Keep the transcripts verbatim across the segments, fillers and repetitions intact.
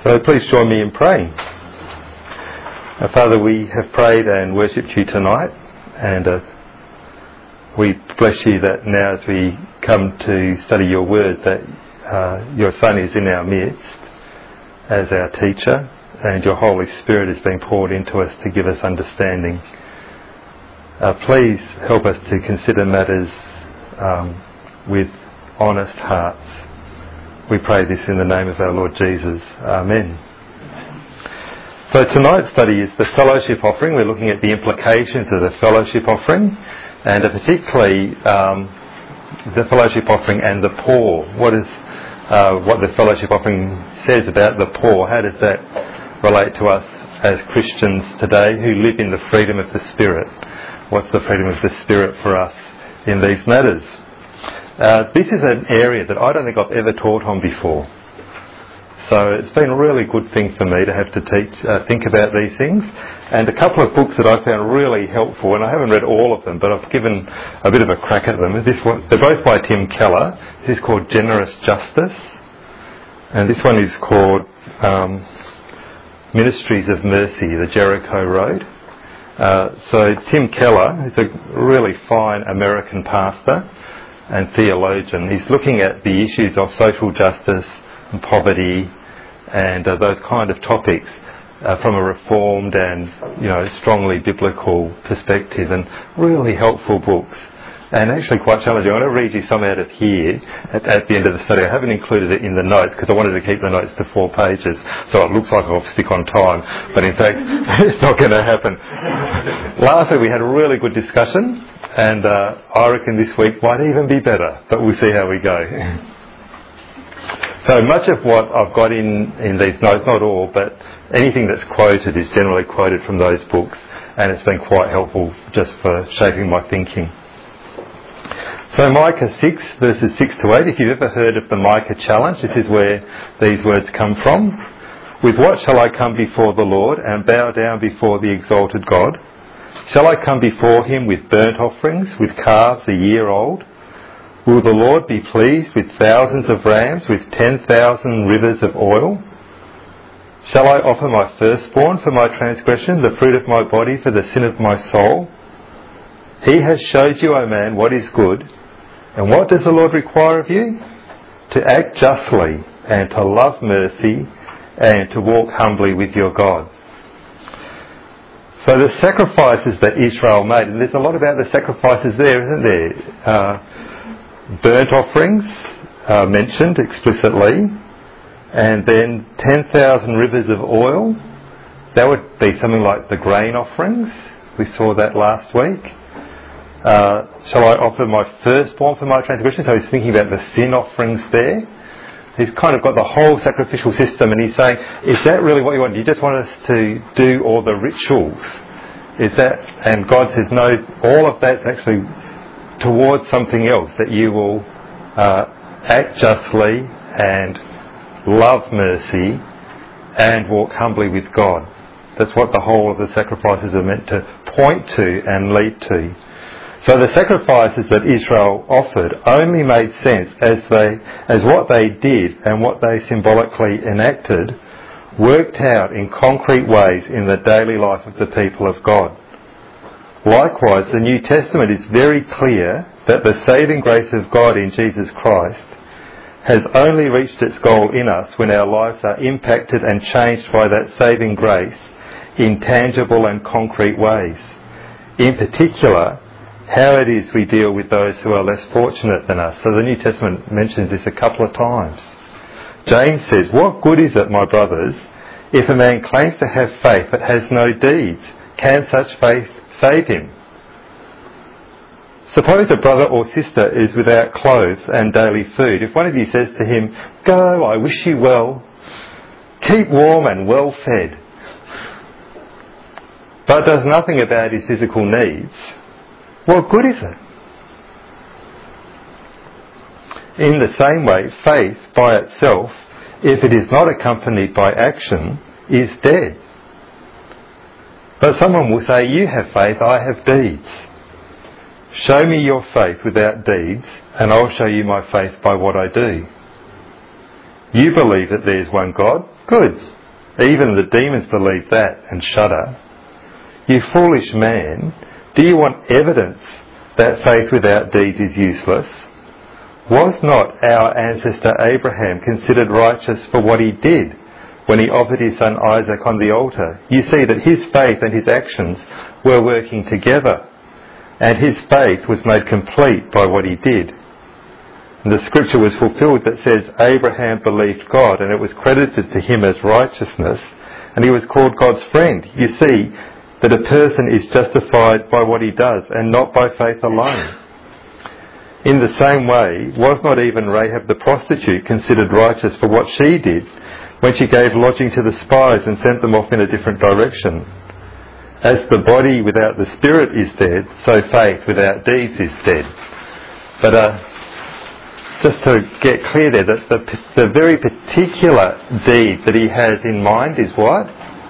So please join me in praying. Uh, Father, we have prayed and worshipped you tonight, and uh, we bless you that now as we come to study your word, that uh, your Son is in our midst as our teacher, and your Holy Spirit is being poured into us to give us understanding. Uh, please help us to consider matters um, with honest hearts. We pray this in the name of our Lord Jesus. Amen. So tonight's study is the fellowship offering. We're looking at the implications of the fellowship offering, and particularly um, the fellowship offering and the poor. What is uh, what the fellowship offering says about the poor? How does that relate to us as Christians today who live in the freedom of the Spirit? What's the freedom of the Spirit for us in these matters? Uh, this is an area that I don't think I've ever taught on before. So it's been a really good thing for me to have to teach, uh, think about these things. And a couple of books that I found really helpful, and I haven't read all of them, but I've given a bit of a crack at them. This one, they're both by Tim Keller. This is called Generous Justice, and this one is called um, Ministries of Mercy, the Jericho Road. Uh, so Tim Keller is a really fine American pastor and theologian. He's looking at the issues of social justice and poverty and uh, those kind of topics uh, from a reformed and, you know, strongly biblical perspective, and really helpful books and actually quite challenging. I'm going to read you some out of here at, at the end of the study. I haven't included it in the notes because I wanted to keep the notes to four pages, so it looks like I'll stick on time, but in fact it's not going to happen. Last week we had a really good discussion, and uh, I reckon this week might even be better, but we'll see how we go. So much of what I've got in, in these notes, not all, but anything that's quoted is generally quoted from those books, and it's been quite helpful just for shaping my thinking. So Micah six, verses six to eight, if you've ever heard of the Micah challenge, this is where these words come from. With what shall I come before the Lord and bow down before the exalted God? Shall I come before him with burnt offerings, with calves a year old? Will the Lord be pleased with thousands of rams, with ten thousand rivers of oil? Shall I offer my firstborn for my transgression, the fruit of my body for the sin of my soul? He has showed you, O man, what is good. And what does the Lord require of you? To act justly, and to love mercy, and to walk humbly with your God. So the sacrifices that Israel made, and there's a lot about the sacrifices there, isn't there? Uh, burnt offerings are mentioned explicitly, and then ten thousand rivers of oil. That would be something like the grain offerings. We saw that last week. Uh, shall I offer my firstborn for my transgression? So he's thinking about the sin offerings there. He's kind of got the whole sacrificial system, and he's saying, is that really what you want? You just want us to do all the rituals? Is that? And God says, no, all of that's actually towards something else, that you will uh, act justly and love mercy and walk humbly with God. That's what the whole of the sacrifices are meant to point to and lead to. So the sacrifices that Israel offered only made sense as they, as what they did and what they symbolically enacted worked out in concrete ways in the daily life of the people of God. Likewise, the New Testament is very clear that the saving grace of God in Jesus Christ has only reached its goal in us when our lives are impacted and changed by that saving grace in tangible and concrete ways. In particular, how it is we deal with those who are less fortunate than us. So the New Testament mentions this a couple of times. James says, what good is it, my brothers, if a man claims to have faith but has no deeds? Can such faith save him? Suppose a brother or sister is without clothes and daily food. If one of you says to him, go, I wish you well, keep warm and well fed, but does nothing about his physical needs, what good is it? In the same way, faith by itself, if it is not accompanied by action, is dead. But someone will say, you have faith, I have deeds. Show me your faith without deeds, and I'll show you my faith by what I do. You believe that there is one God, Good. Even the demons believe that and shudder. You foolish man, do you want evidence that faith without deeds is useless? Was not our ancestor Abraham considered righteous for what he did when he offered his son Isaac on the altar? You see that his faith and his actions were working together, and his faith was made complete by what he did. And the scripture was fulfilled that says, Abraham believed God, and it was credited to him as righteousness, and he was called God's friend. You see that a person is justified by what he does, and not by faith alone. In the same way, was not even Rahab the prostitute considered righteous for what she did when she gave lodging to the spies and sent them off in a different direction? As the body without the spirit is dead, so faith without deeds is dead. But uh, just to get clear there, that the, the very particular deed that he has in mind is what?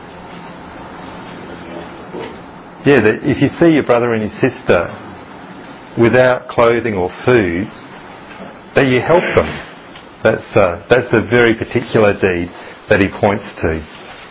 Yeah, that if you see your brother and your sister without clothing or food, that you help them. That's uh, that's a very particular deed that he points to.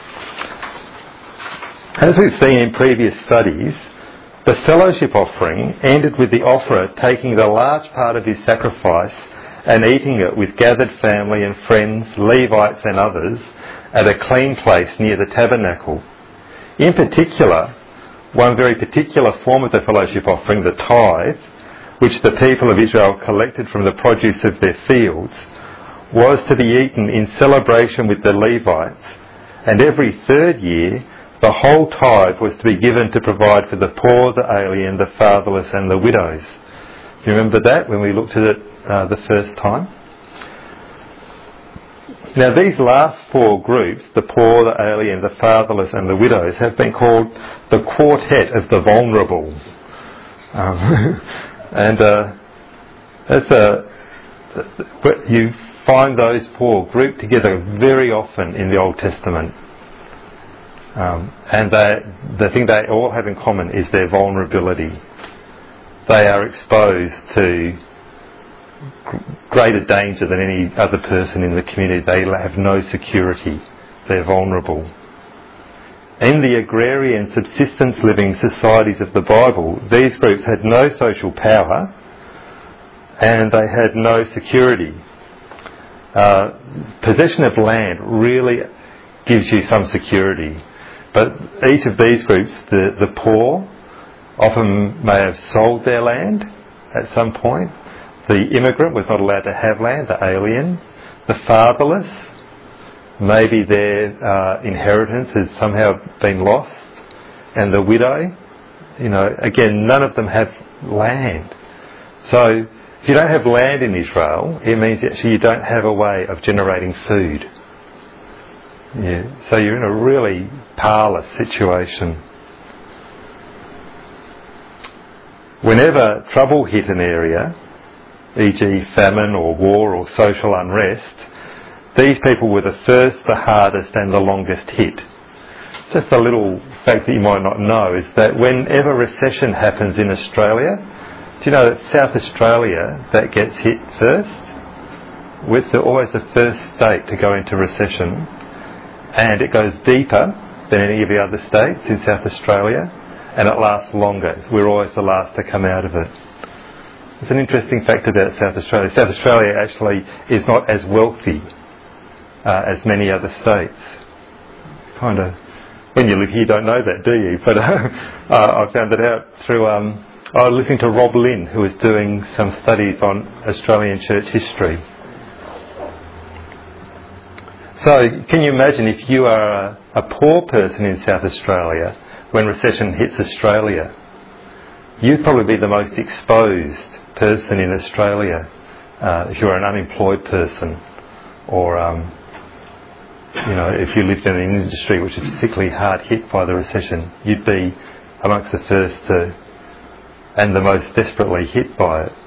As we've seen in previous studies, the fellowship offering ended with the offerer taking the large part of his sacrifice and eating it with gathered family and friends, Levites and others, at a clean place near the tabernacle. In particular, one very particular form of the fellowship offering, the tithe, which the people of Israel collected from the produce of their fields, was to be eaten in celebration with the Levites, and every third year the whole tithe was to be given to provide for the poor, the alien, the fatherless and the widows. Do you remember that when we looked at it uh, the first time? Now these last four groups, the poor, the alien, the fatherless and the widows, have been called the quartet of the vulnerable. Um, and uh, that's a, but you find those poor grouped together very often in the Old Testament. Um, and they, the thing they all have in common is their vulnerability. They are exposed to greater danger than any other person in the community. They have no security. They're vulnerable. In the agrarian subsistence living societies of the Bible, these groups had no social power and they had no security. Uh, possession of land really gives you some security, but each of these groups, the, the poor, often may have sold their land at some point. The immigrant was not allowed to have land, the alien. The fatherless, maybe their uh, inheritance has somehow been lost. And the widow, you know, again, none of them have land. So if you don't have land in Israel, it means actually you don't have a way of generating food. Yeah. So you're in a really parlous situation. Whenever trouble hit an area, for example famine or war or social unrest, these people were the first, the hardest and the longest hit. Just a little fact that you might not know is that whenever recession happens in Australia, do you know that South Australia, that gets hit first? It's always the first state to go into recession, and it goes deeper than any of the other states in South Australia, and it lasts longer. So we're always the last to come out of it. It's an interesting fact about South Australia. South Australia actually is not as wealthy uh, as many other states. Kind of, when you live here, you don't know that, do you? But uh, uh, I found it out through. Um, I was listening to Rob Lynn, who was doing some studies on Australian church history. So, can you imagine if you are a, a poor person in South Australia when recession hits Australia? You'd probably be the most exposed person in Australia uh, if you're an unemployed person, or um, you know, if you lived in an industry which is particularly hard hit by the recession, you'd be amongst the first to, and the most desperately hit by it.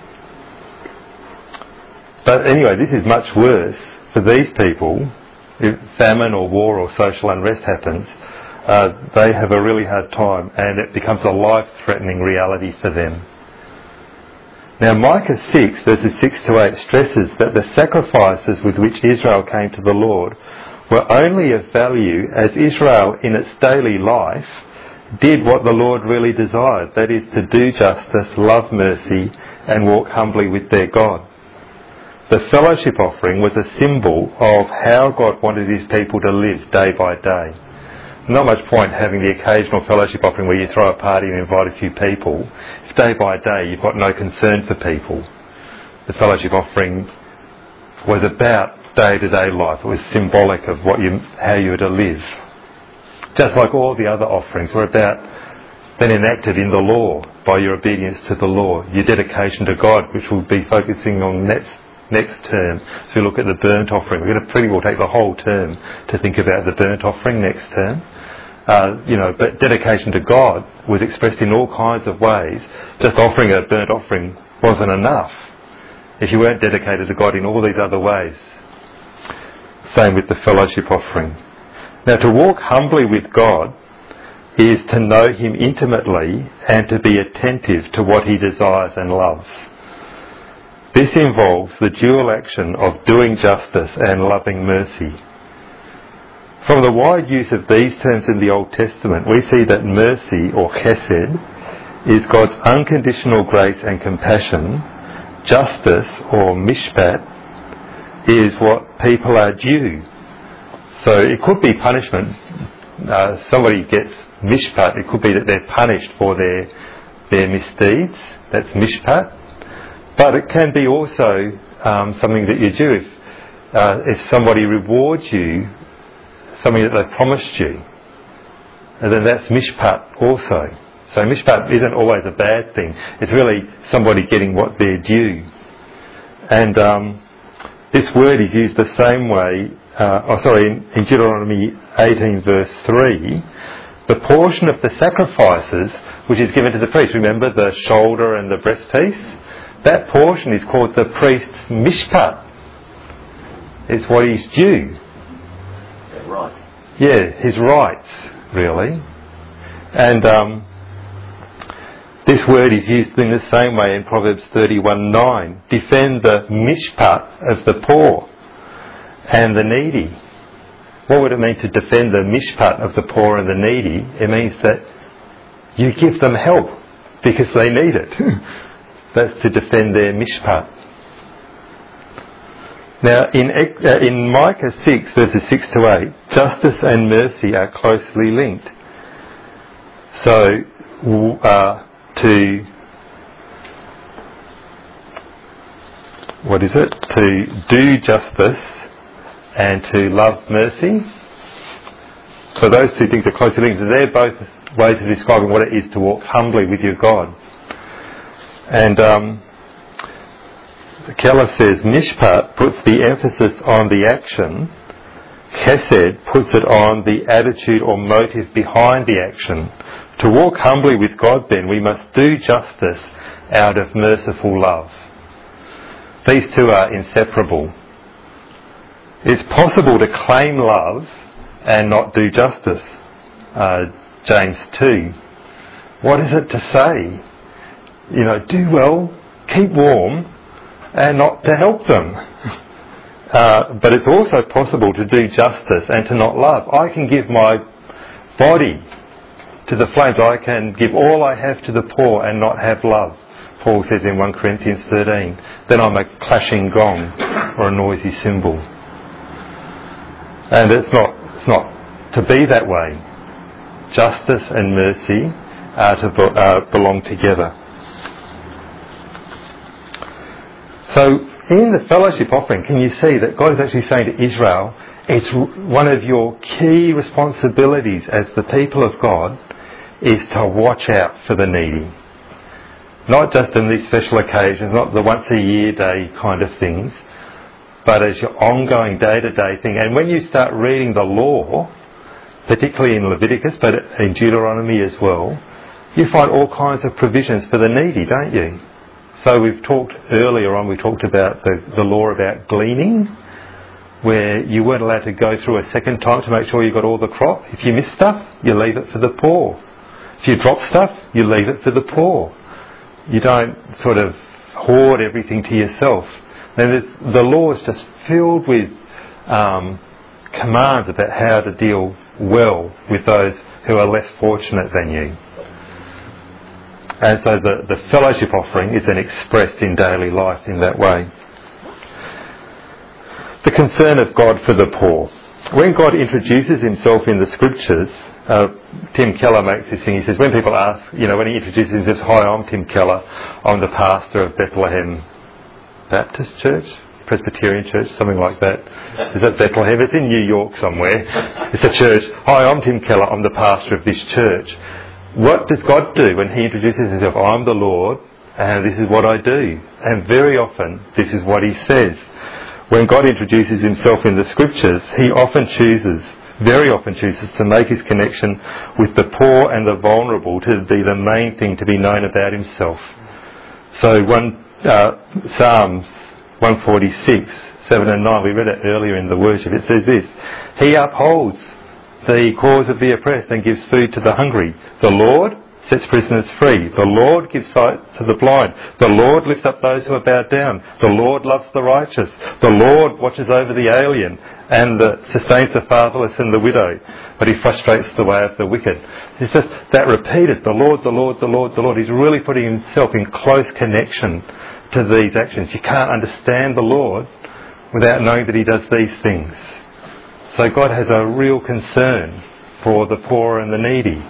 But anyway, this is much worse for these people. If famine or war or social unrest happens, uh, they have a really hard time, and it becomes a life-threatening reality for them. Now Micah six verses six to eight stresses that the sacrifices with which Israel came to the Lord were only of value as Israel in its daily life did what the Lord really desired, that is to do justice, love mercy and walk humbly with their God. The fellowship offering was a symbol of how God wanted his people to live day by day. Not much point having the occasional fellowship offering where you throw a party and invite a few people if day by day you've got no concern for people. The fellowship offering was about day-to-day life. It was symbolic of what you, how you were to live. Just like all the other offerings were about being enacted in the law by your obedience to the law, your dedication to God, which we'll be focusing on next next term. So we look at the burnt offering. We're going to pretty well take the whole term to think about the burnt offering next term. Uh, you know, but dedication to God was expressed in all kinds of ways. Just offering a burnt offering wasn't enough if you weren't dedicated to God in all these other ways. Same with the fellowship offering. Now, to walk humbly with God is to know him intimately and to be attentive to what he desires and loves. This involves the dual action of doing justice and loving mercy. From the wide use of these terms in the Old Testament, we see that mercy, or chesed, is God's unconditional grace and compassion. Justice, or mishpat, is what people are due. So it could be punishment. Uh, somebody gets mishpat. It could be that they're punished for their their misdeeds. That's mishpat. But it can be also um, something that you do if, uh, if somebody rewards you something that they promised you. And then that's mishpat also. So mishpat isn't always a bad thing. It's really somebody getting what they're due. And um, this word is used the same way, uh, oh sorry, in, in Deuteronomy eighteen verse three, the portion of the sacrifices which is given to the priest, remember the shoulder and the breastpiece? That portion is called the priest's mishpat. It's what he's due. Yeah, right. Yeah, his rights, really. And um, this word is used in the same way in Proverbs thirty-one nine. Defend the mishpat of the poor and the needy. What would it mean to defend the mishpat of the poor and the needy? It means that you give them help because they need it. That's to defend their mishpat. Now, in, uh, in Micah six, verses six to eight, justice and mercy are closely linked. So, uh, to, what is it? To do justice and to love mercy. So those two things are closely linked. They're both ways of describing what it is to walk humbly with your God. And um, Keller says, mishpat puts the emphasis on the action. Chesed puts it on the attitude or motive behind the action. To walk humbly with God, then, we must do justice out of merciful love. These two are inseparable. It's possible to claim love and not do justice. Uh, James two. What is it to say? You know, do well, keep warm, and not to help them. Uh, but it's also possible to do justice and to not love. I can give my body to the flames. I can give all I have to the poor and not have love. Paul says in First Corinthians thirteen, then I'm a clashing gong or a noisy cymbal. And it's not, it's not to be that way. Justice and mercy are to be, uh, belong together. So in the fellowship offering, can you see that God is actually saying to Israel, it's one of your key responsibilities as the people of God is to watch out for the needy. Not just in these special occasions, not the once a year day kind of things, but as your ongoing day-to-day thing. And when you start reading the law, particularly in Leviticus, but in Deuteronomy as well, you find all kinds of provisions for the needy, don't you? So we've talked earlier on, we talked about the, the law about gleaning, where you weren't allowed to go through a second time to make sure you got all the crop. If you miss stuff, you leave it for the poor. If you drop stuff, you leave it for the poor. You don't sort of hoard everything to yourself. And the law is just filled with um, commands about how to deal well with those who are less fortunate than you. And so the, the fellowship offering is then expressed in daily life in that way. The concern of God for the poor. When God introduces himself in the scriptures, uh, Tim Keller makes this thing, he says, when people ask, you know, when he introduces himself, hi, I'm Tim Keller, I'm the pastor of Bethlehem Baptist Church, Presbyterian Church, something like that. Is that Bethlehem? It's in New York somewhere. It's a church. Hi, I'm Tim Keller, I'm the pastor of this church. What does God do when he introduces himself? I'm the Lord, and this is what I do. And very often, this is what he says. When God introduces himself in the scriptures, he often chooses, very often chooses, to make his connection with the poor and the vulnerable to be the main thing to be known about himself. So one uh, Psalms one forty-six, seven and nine, we read it earlier in the worship, it says this, he upholds the cause of the oppressed and gives food to the hungry. The Lord sets prisoners free. The Lord gives sight to the blind. The Lord lifts up those who are bowed down. The Lord loves the righteous. The Lord watches over the alien and the, sustains the fatherless and the widow, but he frustrates the way of the wicked. It's just that repeated, the Lord, the Lord, the Lord, the Lord. He's really putting himself in close connection to these actions. You can't understand the Lord without knowing that he does these things. So God has a real concern for the poor and the needy.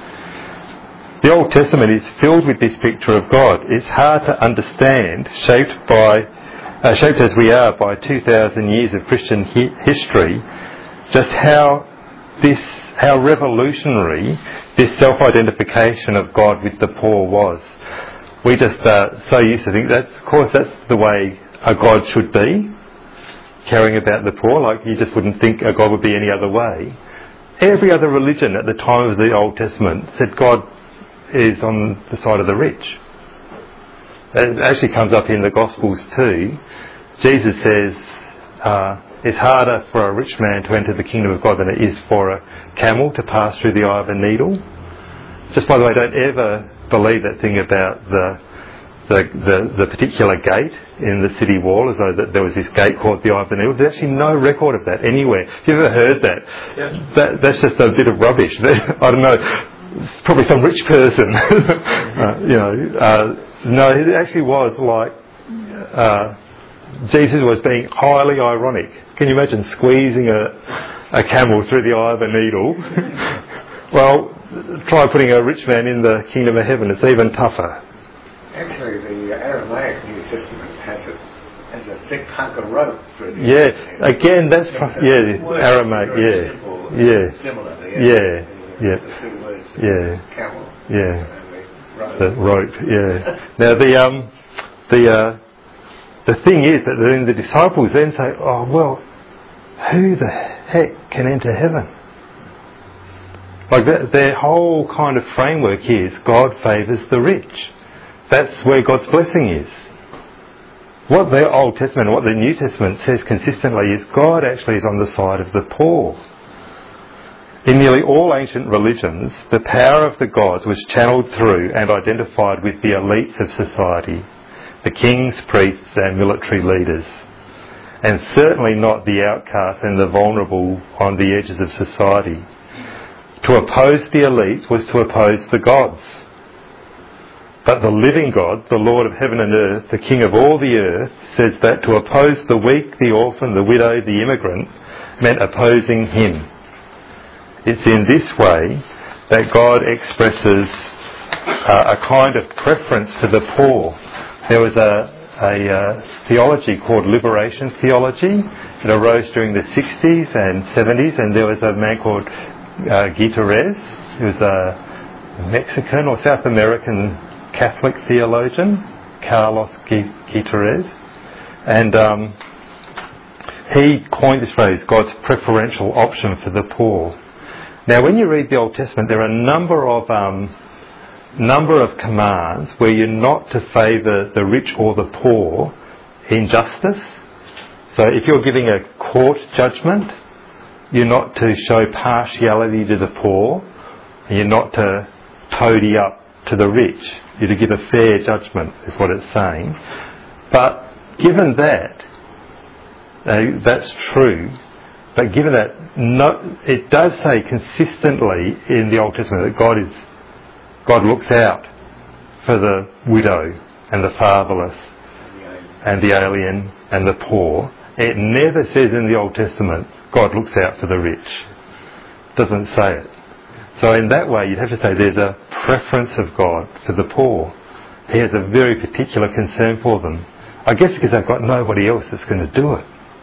The Old Testament is filled with this picture of God. It's hard to understand, shaped by, uh, shaped as we are by two thousand years of Christian hi- history, just how this, how revolutionary this self-identification of God with the poor was. We just are so used to think that, of course, that's the way a God should be, caring about the poor. Like, you just wouldn't think a God would be any other way. Every other religion at the time of the Old Testament said God is on the side of the rich. It actually comes up in the Gospels too. Jesus says uh, it's harder for a rich man to enter the kingdom of God than it is for a camel to pass through the eye of a needle. Just by the way, don't ever believe that thing about the the, the, the particular gate in the city wall, as though that there was this gate called the Eye of the Needle. There's actually no record of that anywhere. Have you ever heard that? Yeah. that that's just a bit of rubbish. I don't know. It's probably some rich person. uh, you know, uh, no, it actually was like uh, Jesus was being highly ironic. Can you imagine squeezing a, a camel through the eye of a needle? Well, try putting a rich man in the kingdom of heaven. It's even tougher. Actually, the Aramaic New Testament has a has a thick hunk of rope through the Yeah, eye. Again, that's pro- yeah, Aramaic. Yeah, simple, yeah, similar. Yeah, yeah, the two words, yeah, camel, yeah. and The rope. Yeah. Now the um the uh, the thing is that then the disciples then say, "Oh well, who the heck can enter heaven?" Like that, their whole kind of framework is God favours the rich. That's where God's blessing is. What the Old Testament and what the New Testament says consistently is God actually is on the side of the poor. In nearly all ancient religions, the power of the gods was channeled through and identified with the elites of society, the kings, priests and military leaders, and certainly not the outcasts and the vulnerable on the edges of society. To oppose the elite was to oppose the gods. But the living God, the Lord of heaven and earth, the King of all the earth, says that to oppose the weak, the orphan, the widow, the immigrant, meant opposing him. It's in this way that God expresses uh, a kind of preference to the poor. There was a, a uh, theology called liberation theology. It arose during the sixties and seventies, and there was a man called uh, Guiterres, who was a Mexican or South American Catholic theologian, Carlos Guiterres, and um, he coined this phrase, God's preferential option for the poor. Now, when you read the Old Testament, there are a number of um, number of commands where you're not to favour the rich or the poor in justice. So, if you're giving a court judgment, you're not to show partiality to the poor, and you're not to toady up to the rich. You're to give a fair judgment, is what it's saying. But given that, uh, that's true, But given that, no, it does say consistently in the Old Testament that God is, God looks out for the widow and the fatherless and the alien and the poor. It never says in the Old Testament, God looks out for the rich. It doesn't say it. So in that way, you'd have to say there's a preference of God for the poor. He has a very particular concern for them. I guess because they've got nobody else that's going to do it.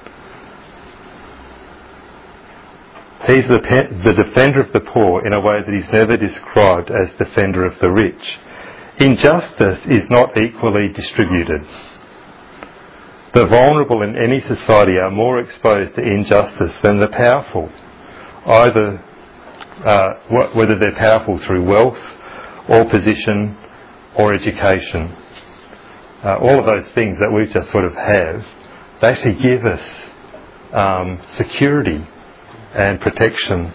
He's the, pe- the defender of the poor in a way that he's never described as defender of the rich. Injustice is not equally distributed. The vulnerable in any society are more exposed to injustice than the powerful, either uh, wh- whether they're powerful through wealth or position or education. Uh, all of those things that we just sort of have, they actually give us um, security and protection.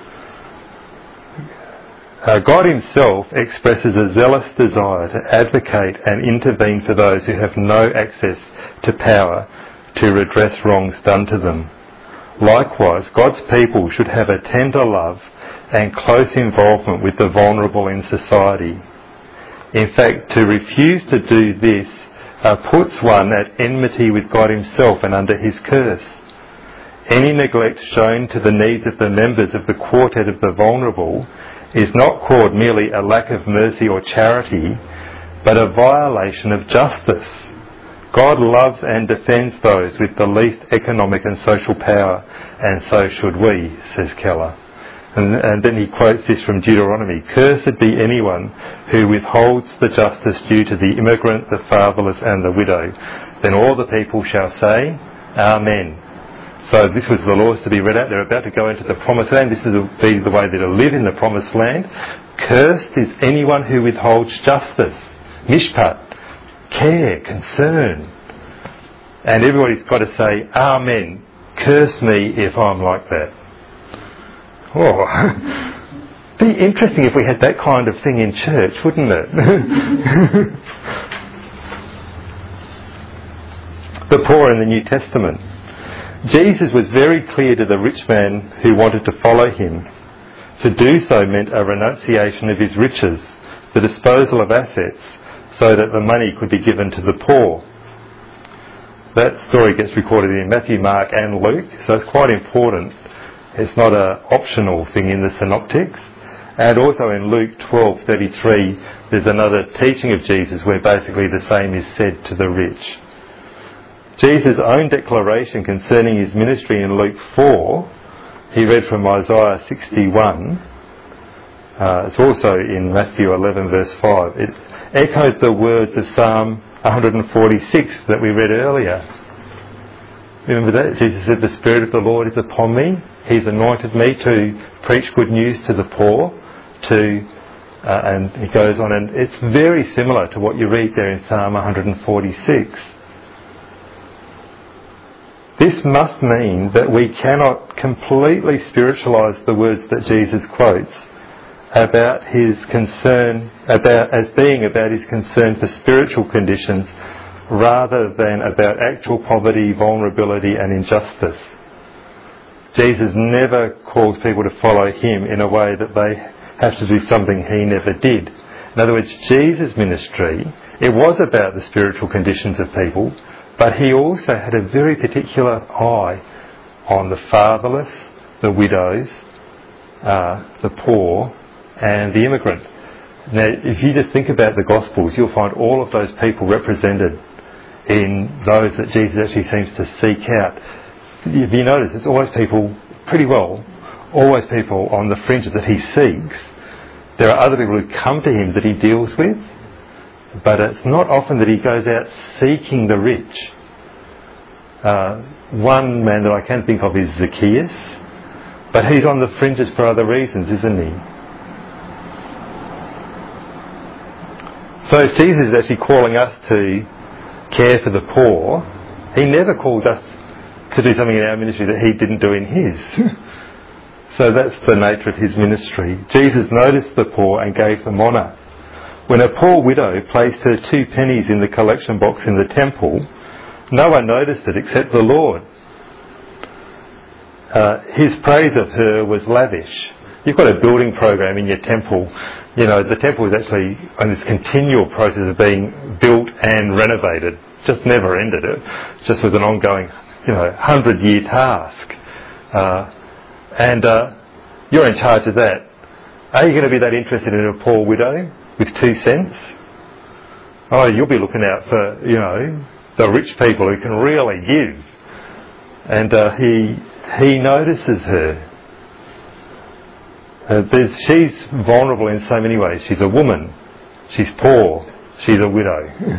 Uh, God himself expresses a zealous desire to advocate and intervene for those who have no access to power to redress wrongs done to them. Likewise, God's people should have a tender love and close involvement with the vulnerable in society. In fact, to refuse to do this uh, puts one at enmity with God himself and under his curse. Any neglect shown to the needs of the members of the quartet of the vulnerable is not called merely a lack of mercy or charity, but a violation of justice. God loves and defends those with the least economic and social power, and so should we, says Keller. And, and then he quotes this from Deuteronomy, "Cursed be anyone who withholds the justice due to the immigrant, the fatherless and the widow." Then all the people shall say, Amen. So this was the laws to be read out. They're about to go into the promised land. This will be the way they'll live in the promised land. Cursed is anyone who withholds justice. Mishpat, care, concern. And everybody's got to say, Amen. Curse me if I'm like that. Oh, be interesting if we had that kind of thing in church, wouldn't it? The poor in the New Testament. Jesus was very clear to the rich man who wanted to follow him. To do so meant a renunciation of his riches, the disposal of assets, so that the money could be given to the poor. That story gets recorded in Matthew, Mark and Luke, so it's quite important. It's not an optional thing in the synoptics. And also in Luke twelve thirty-three, there's another teaching of Jesus where basically the same is said to the rich. Jesus' own declaration concerning his ministry in Luke four, he read from Isaiah sixty-one. Uh, it's also in Matthew eleven verse five. It echoed the words of Psalm one forty-six that we read earlier. Remember that? Jesus said, "The Spirit of the Lord is upon me. He's anointed me to preach good news to the poor, to..." Uh, and he goes on, and it's very similar to what you read there in Psalm one forty-six. This must mean that we cannot completely spiritualise the words that Jesus quotes about his concern, about as being about his concern for spiritual conditions rather than about actual poverty, vulnerability and injustice. Jesus never calls people to follow him in a way that they have to do something he never did. In other words, Jesus' ministry, it was about the spiritual conditions of people, but he also had a very particular eye on the fatherless, the widows, uh, the poor, and the immigrant. Now, if you just think about the Gospels, you'll find all of those people represented in those that Jesus actually seems to seek out. If you notice, it's always people, pretty well, always people on the fringes that he seeks. There are other people who come to him that he deals with, but it's not often that he goes out seeking the rich. Uh, one man that I can think of is Zacchaeus, but he's on the fringes for other reasons, isn't he? So if Jesus is actually calling us to care for the poor, he never calls us to do something in our ministry that he didn't do in his. So that's the nature of his ministry. Jesus noticed the poor and gave them honour. When a poor widow placed her two pennies in the collection box in the temple, no one noticed it except the Lord. uh, his praise of her was lavish. You've got a building program in your temple. You know, the temple is actually on this continual process of being built and renovated. Just never ended. It just was an ongoing, you know, hundred-year task. Uh, and uh, you're in charge of that. Are you going to be that interested in a poor widow with two cents? Oh, you'll be looking out for, you know, the rich people who can really give. And uh, he he notices her. Uh, there's, she's vulnerable in so many ways. She's a woman. She's poor. She's a widow.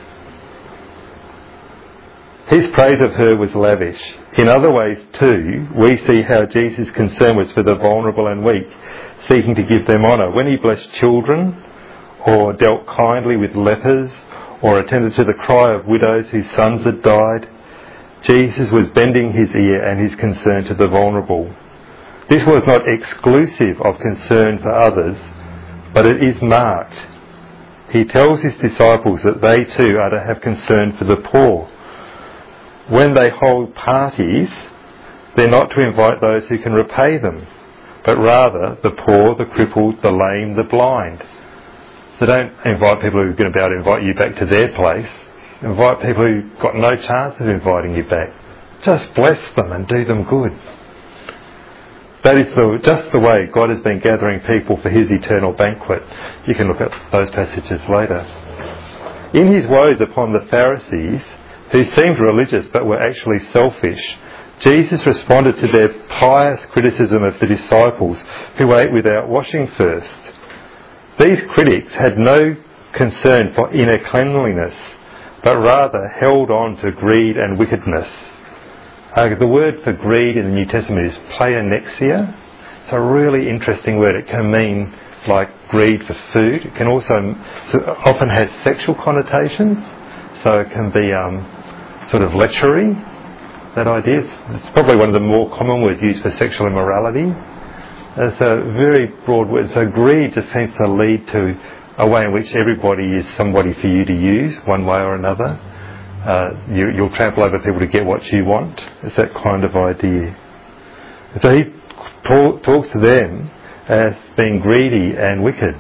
His praise of her was lavish. In other ways too, we see how Jesus' concern was for the vulnerable and weak, seeking to give them honour. When he blessed children, or dealt kindly with lepers, or attended to the cry of widows whose sons had died, Jesus was bending his ear and his concern to the vulnerable. This was not exclusive of concern for others, but it is marked. He tells his disciples that they too are to have concern for the poor. When they hold parties, they're not to invite those who can repay them, but rather the poor, the crippled, the lame, the blind. So don't invite people who are going to be able to invite you back to their place. Invite people who've got no chance of inviting you back. Just bless them and do them good. That is the, just the way God has been gathering people for his eternal banquet. You can look at those passages later. In his woes upon the Pharisees, who seemed religious but were actually selfish, Jesus responded to their pious criticism of the disciples who ate without washing first. These critics had no concern for inner cleanliness, but rather held on to greed and wickedness. Uh, the word for greed in the New Testament is pleonexia. It's a really interesting word. It can mean like greed for food. It can also so often has sexual connotations. So it can be um, sort of lechery, that idea. It's, it's probably one of the more common words used for sexual immorality. It's a very broad word. So greed just seems to lead to a way in which everybody is somebody for you to use, one way or another. Uh, you, you'll trample over people to get what you want. It's that kind of idea. And so he talk, talks to them as being greedy and wicked.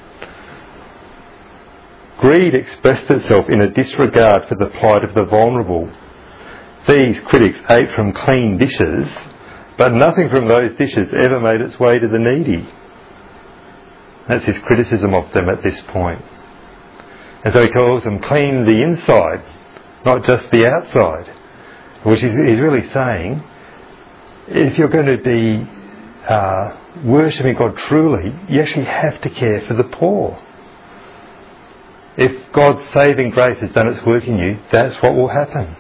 Greed expressed itself in a disregard for the plight of the vulnerable. These critics ate from clean dishes, but nothing from those dishes ever made its way to the needy. That's his criticism of them at this point. And so he calls them clean the inside, not just the outside. Which is he's really saying, if you're going to be uh, worshipping God truly, you actually have to care for the poor. If God's saving grace has done its work in you, that's what will happen.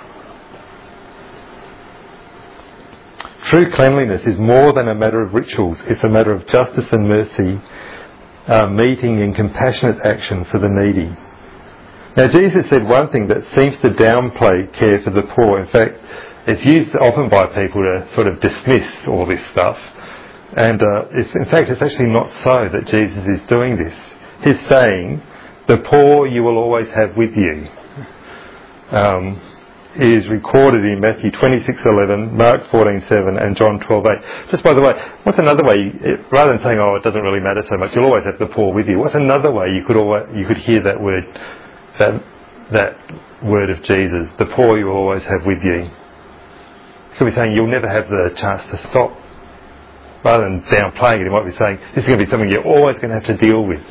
True cleanliness is more than a matter of rituals. It's a matter of justice and mercy, uh, meeting in compassionate action for the needy. Now Jesus said one thing that seems to downplay care for the poor. In fact, it's used often by people to sort of dismiss all this stuff. And uh, it's, in fact, it's actually not so that Jesus is doing this. He's saying, the poor you will always have with you. Um, is recorded in Matthew twenty-six eleven, Mark fourteen seven and John twelve eight. Just by the way, what's another way, it, rather than saying, oh, it doesn't really matter so much, you'll always have the poor with you, what's another way you could always, you could hear that word, that, that word of Jesus, the poor you will always have with you? You could be saying you'll never have the chance to stop. Rather than downplaying it, he might be saying, this is going to be something you're always going to have to deal with.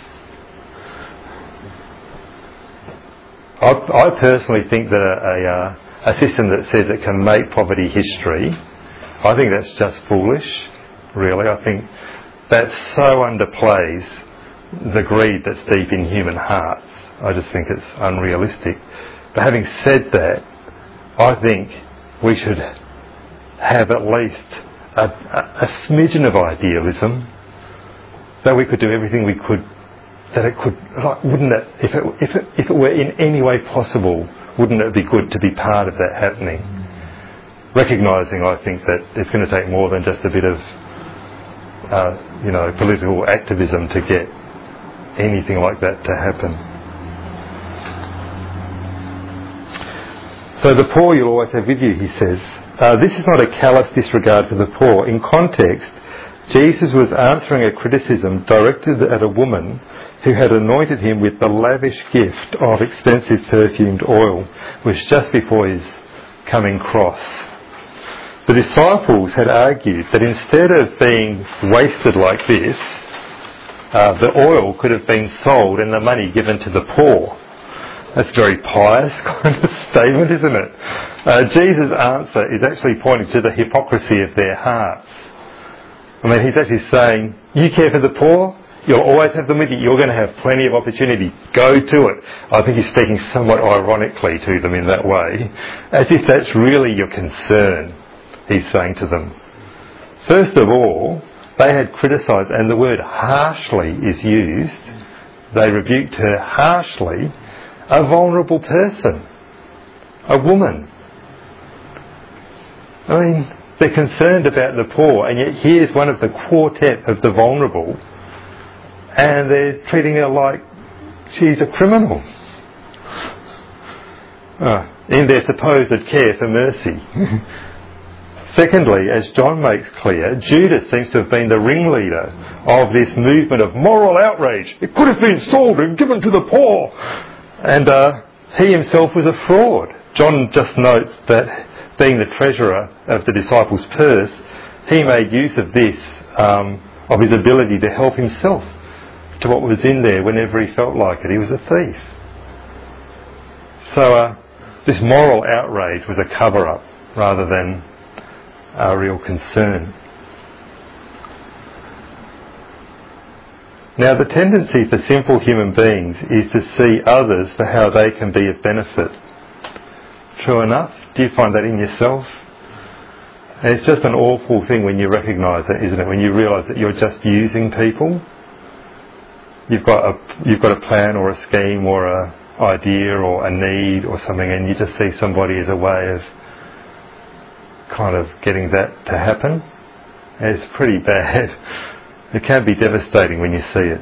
I, I personally think that a, a, a system that says it can make poverty history, I think that's just foolish, really. I think that so underplays the greed that's deep in human hearts. I just think it's unrealistic. But having said that, I think we should have at least a, a, a smidgen of idealism, that we could do everything we could, that it could, like, wouldn't it, if it, if it, if it were in any way possible, wouldn't it be good to be part of that happening? Recognising, I think, that it's going to take more than just a bit of, uh, you know, political activism to get anything like that to happen. So the poor you'll always have with you, he says. uh, this is not a callous disregard for the poor. In context, Jesus was answering a criticism directed at a woman who had anointed him with the lavish gift of expensive perfumed oil, which just before his coming cross. The disciples had argued that instead of being wasted like this, uh, the oil could have been sold and the money given to the poor. That's a very pious kind of statement, isn't it? Uh, Jesus' answer is actually pointing to the hypocrisy of their hearts. I mean, he's actually saying, you care for the poor? You'll always have them with you. You're going to have plenty of opportunity. Go to it. I think he's speaking somewhat ironically to them in that way, as if that's really your concern, he's saying to them. First of all, they had criticised, and the word harshly is used. They rebuked her harshly, a vulnerable person, a woman. I mean, they're concerned about the poor, and yet here's one of the quartet of the vulnerable, and they're treating her like she's a criminal uh, in their supposed care for mercy. Secondly, as John makes clear, Judas seems to have been the ringleader of this movement of moral outrage. It could have been sold and given to the poor. And uh, he himself was a fraud. John just notes that being the treasurer of the disciples' purse, he made use of this, um, of his ability to help himself to what was in there whenever he felt like it. He was a thief. So uh, this moral outrage was a cover-up rather than a real concern. Now, the tendency for simple human beings is to see others for how they can be of benefit. True enough? Do you find that in yourself? And it's just an awful thing when you recognise it, isn't it? When you realise that you're just using people. You've got a you've got a plan or a scheme or a idea or a need or something, and you just see somebody as a way of kind of getting that to happen. And it's pretty bad. It can be devastating when you see it.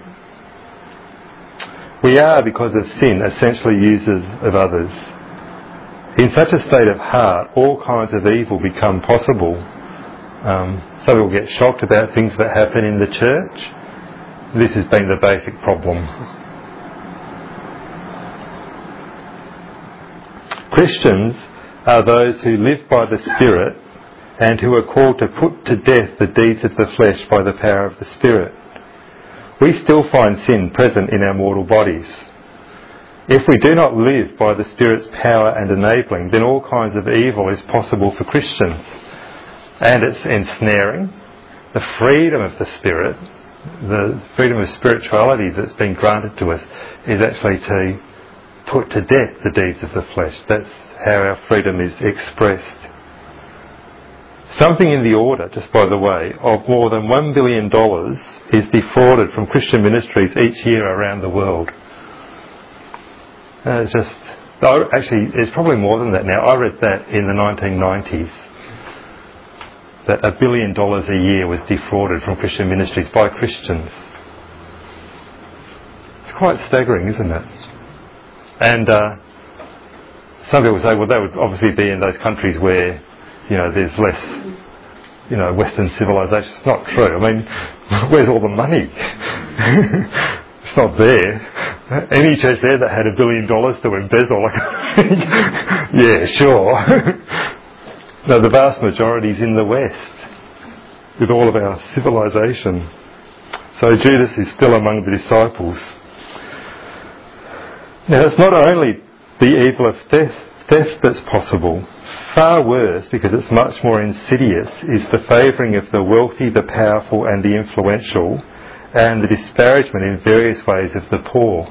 We are, because of sin, essentially users of others. In such a state of heart, all kinds of evil become possible. Um, some people get shocked about things that happen in the church. This has been the basic problem. Christians are those who live by the Spirit and who are called to put to death the deeds of the flesh by the power of the Spirit. We still find sin present in our mortal bodies. If we do not live by the Spirit's power and enabling, then all kinds of evil is possible for Christians. And it's ensnaring. The freedom of the Spirit, the freedom of spirituality that's been granted to us, is actually to put to death the deeds of the flesh. That's how our freedom is expressed. Something in the order, just by the way, of more than one billion dollars is defrauded from Christian ministries each year around the world. Uh, it's just, oh, actually, it's probably more than that now. I read that in the nineteen nineties, that a billion dollars a year was defrauded from Christian ministries by Christians. It's quite staggering, isn't it? And uh, some people say, well, that would obviously be in those countries where, you know, there's less, you know, Western civilization. It's not true. I mean, where's all the money? It's not there. Any church there that had a billion dollars to embezzle, like, yeah, sure. No, the vast majority is in the West, with all of our civilization. So Judas is still among the disciples. Now, it's not only the evil of theft, theft that's possible. Far worse, because it's much more insidious, is the favouring of the wealthy, the powerful and the influential, and the disparagement in various ways of the poor.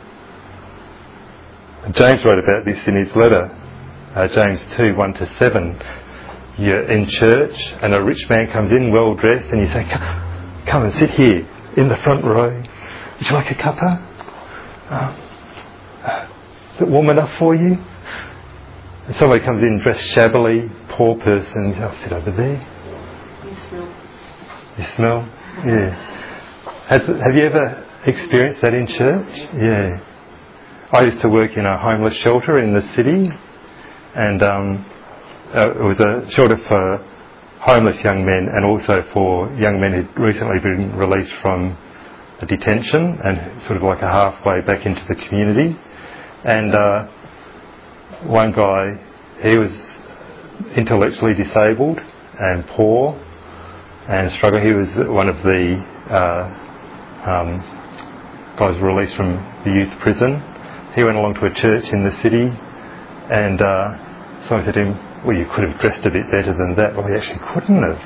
James wrote about this in his letter, uh, James two, one to seven. You're in church and a rich man comes in well dressed and you say, come, come and sit here in the front row. Would you like a cuppa? Uh, uh, is it warm enough for you? And somebody comes in dressed shabbily, poor person, I'll sit over there. You smell. You smell? Yeah. Has, have you ever experienced that in church? Yeah. I used to work in a homeless shelter in the city, and um, uh, it was a shelter for homeless young men and also for young men who'd recently been released from a detention and sort of like a halfway back into the community. And uh, one guy, he was intellectually disabled and poor and struggling. He was one of the uh, um, guys released from the youth prison. He went along to a church in the city, and uh, someone said to him, well, you could have dressed a bit better than that. Well, he actually couldn't have.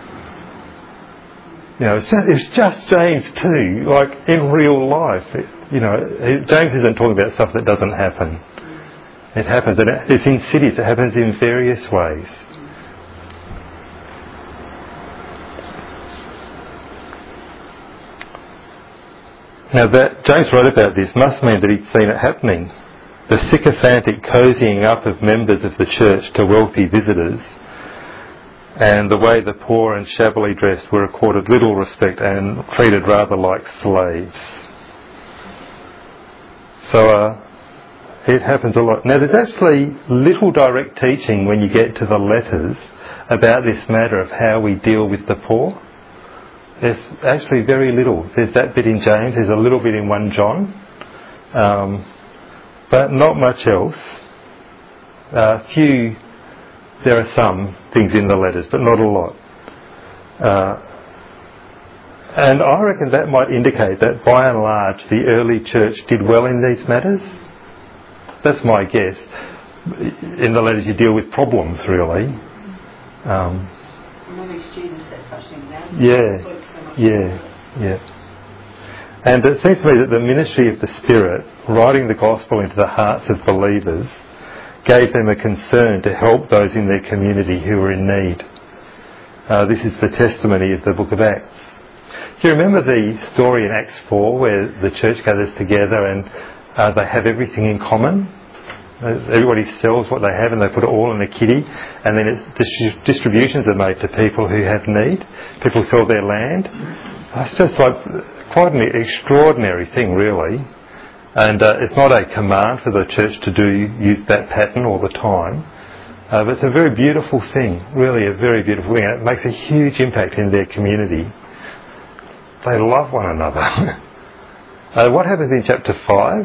You know, it's just, it's just James too, like in real life. It, you know, it, James isn't talking about stuff that doesn't happen. It happens, and it, it's in cities. It happens in various ways. Now that James wrote about this must mean that he'd seen it happening. The sycophantic cozying up of members of the church to wealthy visitors, and the way the poor and shabbily dressed were accorded little respect and treated rather like slaves. So uh, it happens a lot. Now there's actually little direct teaching when you get to the letters about this matter of how we deal with the poor. There's actually very little. There's that bit in James, there's a little bit in First John, um, but not much else. Uh, few, there are some things in the letters, but not a lot. Uh, and I reckon that might indicate that by and large the early church did well in these matters. That's my guess. In the letters you deal with problems, really. Um, yeah, yeah, yeah. And it seems to me that the ministry of the Spirit, writing the gospel into the hearts of believers, gave them a concern to help those in their community who were in need. Uh, this is the testimony of the book of Acts. Do you remember the story in Acts four where the church gathers together and uh, they have everything in common? Everybody sells what they have and they put it all in a kitty, and then it, distributions are made to people who have need. People sell their land. It's just like quite an extraordinary thing, really. And uh, it's not a command for the church to do use that pattern all the time, uh, but it's a very beautiful thing, really a very beautiful thing. And it makes a huge impact in their community. They love one another. uh, what happens in chapter five?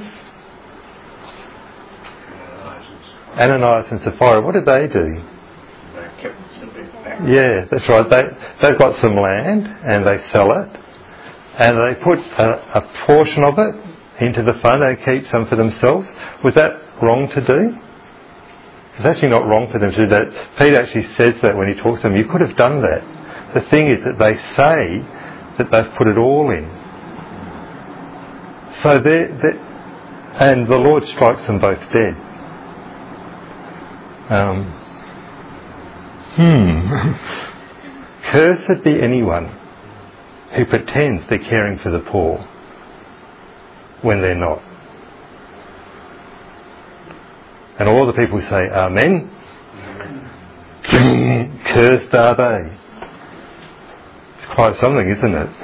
Ananias and Sapphira, what did they do? They kept some bit back. Yeah, that's right. They, they've got some land and they sell it, and they put a, a portion of it into the fund and keep some for themselves. Was that wrong to do? It's actually not wrong for them to do that. Peter actually says that when he talks to them. You could have done that. The thing is that they say that they've put it all in. So they're, they're, and the Lord strikes them both dead. Um, hmm. Cursed be anyone who pretends they're caring for the poor when they're not. And all the people say, Amen. Cursed are they. It's quite something, isn't it?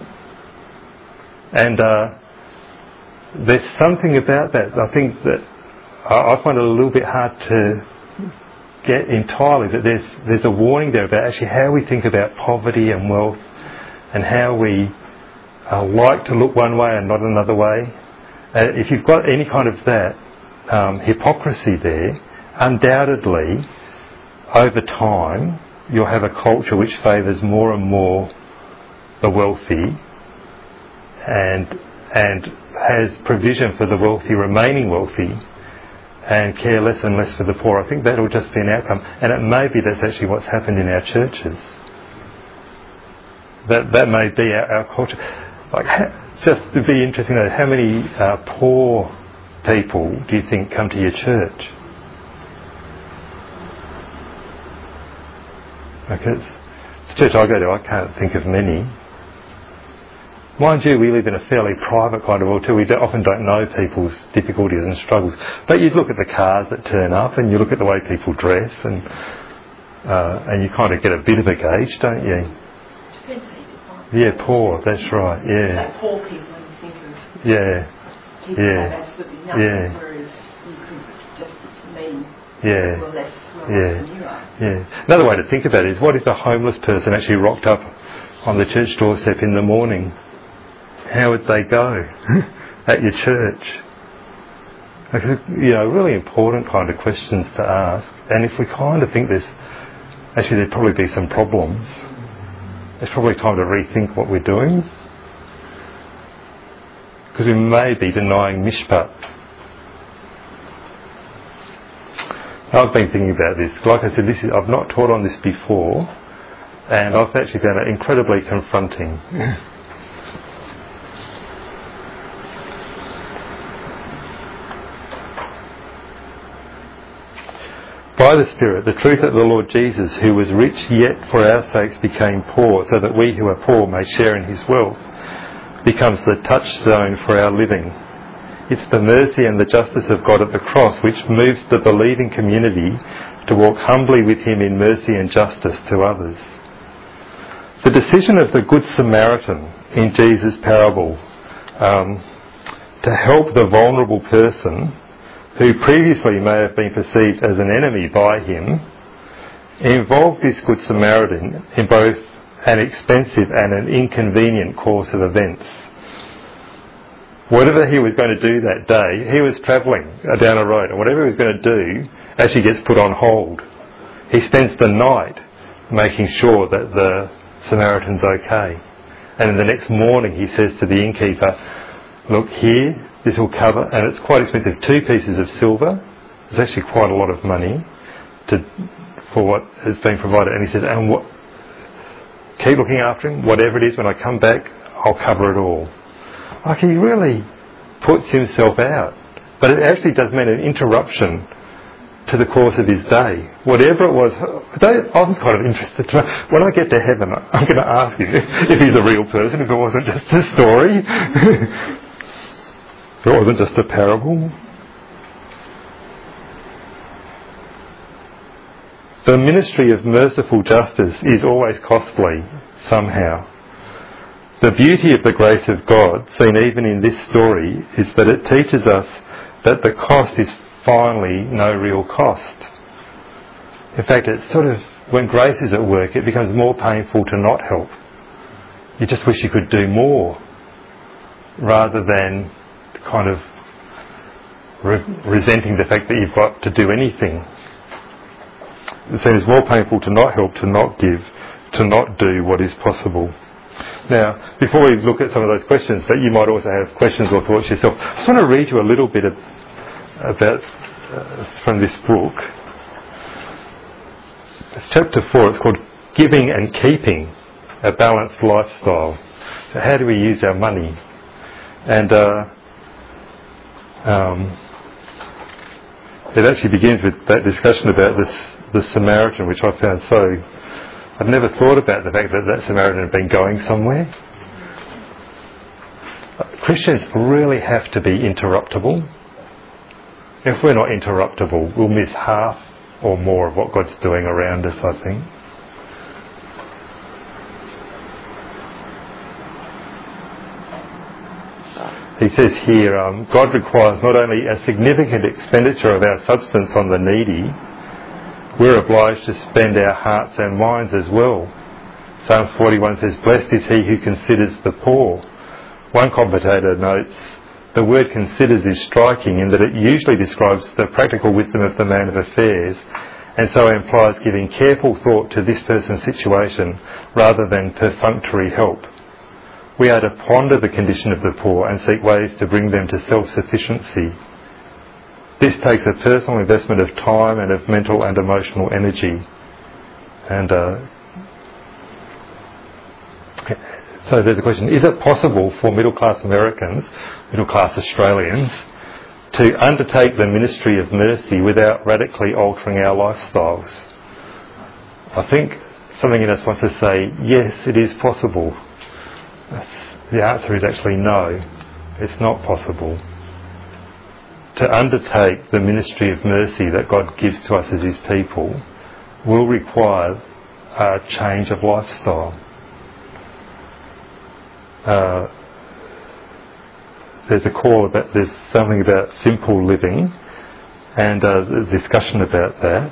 And uh, there's something about that. I think that I, I find it a little bit hard to get entirely, that there's there's a warning there about actually how we think about poverty and wealth, and how we uh, like to look one way and not another way. Uh, if you've got any kind of that um, hypocrisy there, undoubtedly over time you'll have a culture which favours more and more the wealthy and and has provision for the wealthy remaining wealthy, and care less and less for the poor. I think that will just be an outcome, and it may be that's actually what's happened in our churches. That that may be our, our culture. Like, just to be interesting to know, how many uh, poor people do you think come to your church? Okay, it's the church I go to, I can't think of many. Mind you, we live in a fairly private kind of world too. We don't, often don't know people's difficulties and struggles. But you look at the cars that turn up, and you look at the way people dress, and uh, and you kind of get a bit of a gauge, don't you? Depends how you define. Yeah, poor. That's right. Yeah. Like poor people, when you think of Yeah. people Yeah. have absolutely nothing, Yeah. whereas you could just mean Yeah. Well, less well Yeah. than you are. Yeah. Another way to think about it is, what if a homeless person actually rocked up on the church doorstep in the morning? How would they go at your church? Like, you know, really important kind of questions to ask. And if we kind of think there's, actually there'd probably be some problems, it's probably time to rethink what we're doing. Because we may be denying mishpat. I've been thinking about this. Like I said, this is, I've not taught on this before, and I've actually found it incredibly confronting. By the Spirit, the truth that the Lord Jesus, who was rich yet for our sakes became poor, so that we who are poor may share in his wealth, becomes the touchstone for our living. It's the mercy and the justice of God at the cross which moves the believing community to walk humbly with him in mercy and justice to others. The decision of the Good Samaritan in Jesus' parable um, to help the vulnerable person who previously may have been perceived as an enemy by him involved this Good Samaritan in both an expensive and an inconvenient course of events. Whatever he was going to do that day, he was travelling down a road, and whatever he was going to do actually gets put on hold. He spends the night making sure that the Samaritan's okay. And then the next morning he says to the innkeeper, look here, this will cover, and it's quite expensive, two pieces of silver. It's actually quite a lot of money to for what has been provided. And he says, and what, keep looking after him, whatever it is, when I come back, I'll cover it all. Like, he really puts himself out. But it actually does mean an interruption to the course of his day. Whatever it was, I was kind of interested to know, when I get to heaven, I'm going to ask him if he's a real person, if it wasn't just a story. If it wasn't just a parable. The ministry of merciful justice is always costly, somehow. The beauty of the grace of God, seen even in this story, is that it teaches us that the cost is finally no real cost. In fact, it's sort of, when grace is at work, it becomes more painful to not help. You just wish you could do more, rather than kind of re- resenting the fact that you've got to do anything. It seems more painful to not help, to not give, to not do what is possible. Now, before we look at some of those questions, but you might also have questions or thoughts yourself, I just want to read you a little bit of, about uh, from this book. It's chapter four. It's called Giving and Keeping, a Balanced Lifestyle. So how do we use our money? And uh, um, it actually begins with that discussion about this, the Samaritan, which I found so... I'd never thought about the fact that that Samaritan had been going somewhere. Christians really have to be interruptible. If we're not interruptible, we'll miss half or more of what God's doing around us, I think. He says here, um, God requires not only a significant expenditure of our substance on the needy, we're obliged to spend our hearts and minds as well. Psalm forty-one says, blessed is he who considers the poor. One commentator notes, the word considers is striking in that it usually describes the practical wisdom of the man of affairs, and so implies giving careful thought to this person's situation rather than perfunctory help. We are to ponder the condition of the poor and seek ways to bring them to self-sufficiency. This takes a personal investment of time and of mental and emotional energy. And uh, so there's a question, is it possible for middle-class Americans, middle-class Australians, to undertake the ministry of mercy without radically altering our lifestyles? I think something in us wants to say, yes, it is possible. The answer is actually no, it's not possible. To undertake the ministry of mercy that God gives to us as his people will require a change of lifestyle. Uh, there's a call about, there's something about simple living, and uh, there's a discussion about that.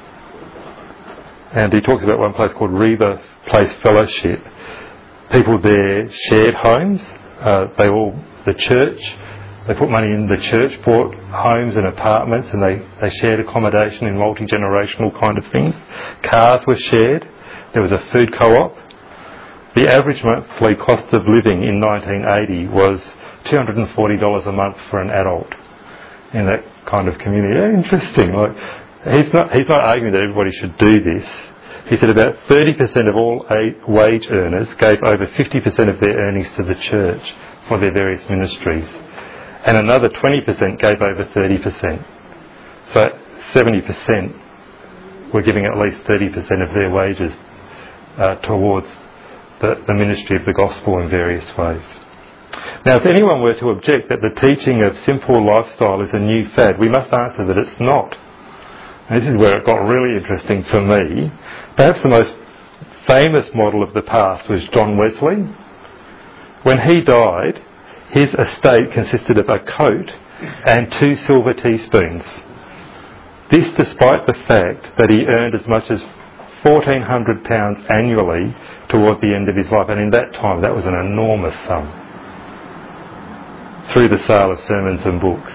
And he talks about one place called Reba Place Fellowship. People there shared homes. Uh, they all, the church, they put money in the church, bought homes and apartments, and they, they shared accommodation in multi-generational kind of things. Cars were shared. There was a food co-op. The average monthly cost of living in nineteen eighty was two hundred forty dollars a month for an adult in that kind of community. Yeah, interesting. Like, he's not he's not arguing that everybody should do this. He said about thirty percent of all wage earners gave over fifty percent of their earnings to the church for their various ministries, and another twenty percent gave over thirty percent. So seventy percent were giving at least thirty percent of their wages uh, towards the, the ministry of the gospel in various ways. Now, if anyone were to object that the teaching of simple lifestyle is a new fad, we must answer that it's not. And this is where it got really interesting for me. Perhaps the most famous model of the past was John Wesley. When he died, his estate consisted of a coat and two silver teaspoons. This despite the fact that he earned as much as fourteen hundred pounds annually toward the end of his life, and in that time that was an enormous sum, through the sale of sermons and books.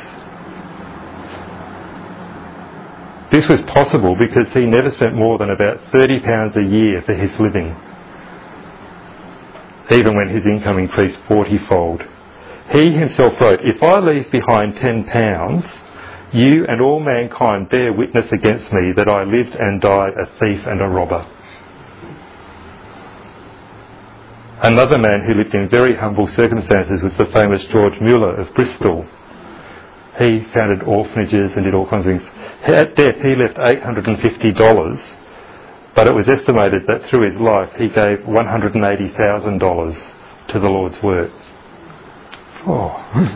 This was possible because he never spent more than about thirty pounds a year for his living, even when his income increased forty-fold. He himself wrote, "If I leave behind ten pounds, you and all mankind bear witness against me that I lived and died a thief and a robber." Another man who lived in very humble circumstances was the famous George Muller of Bristol. He founded orphanages and did all kinds of things. At death he left eight hundred fifty dollars, but it was estimated that through his life he gave one hundred eighty thousand dollars to the Lord's work. Oh.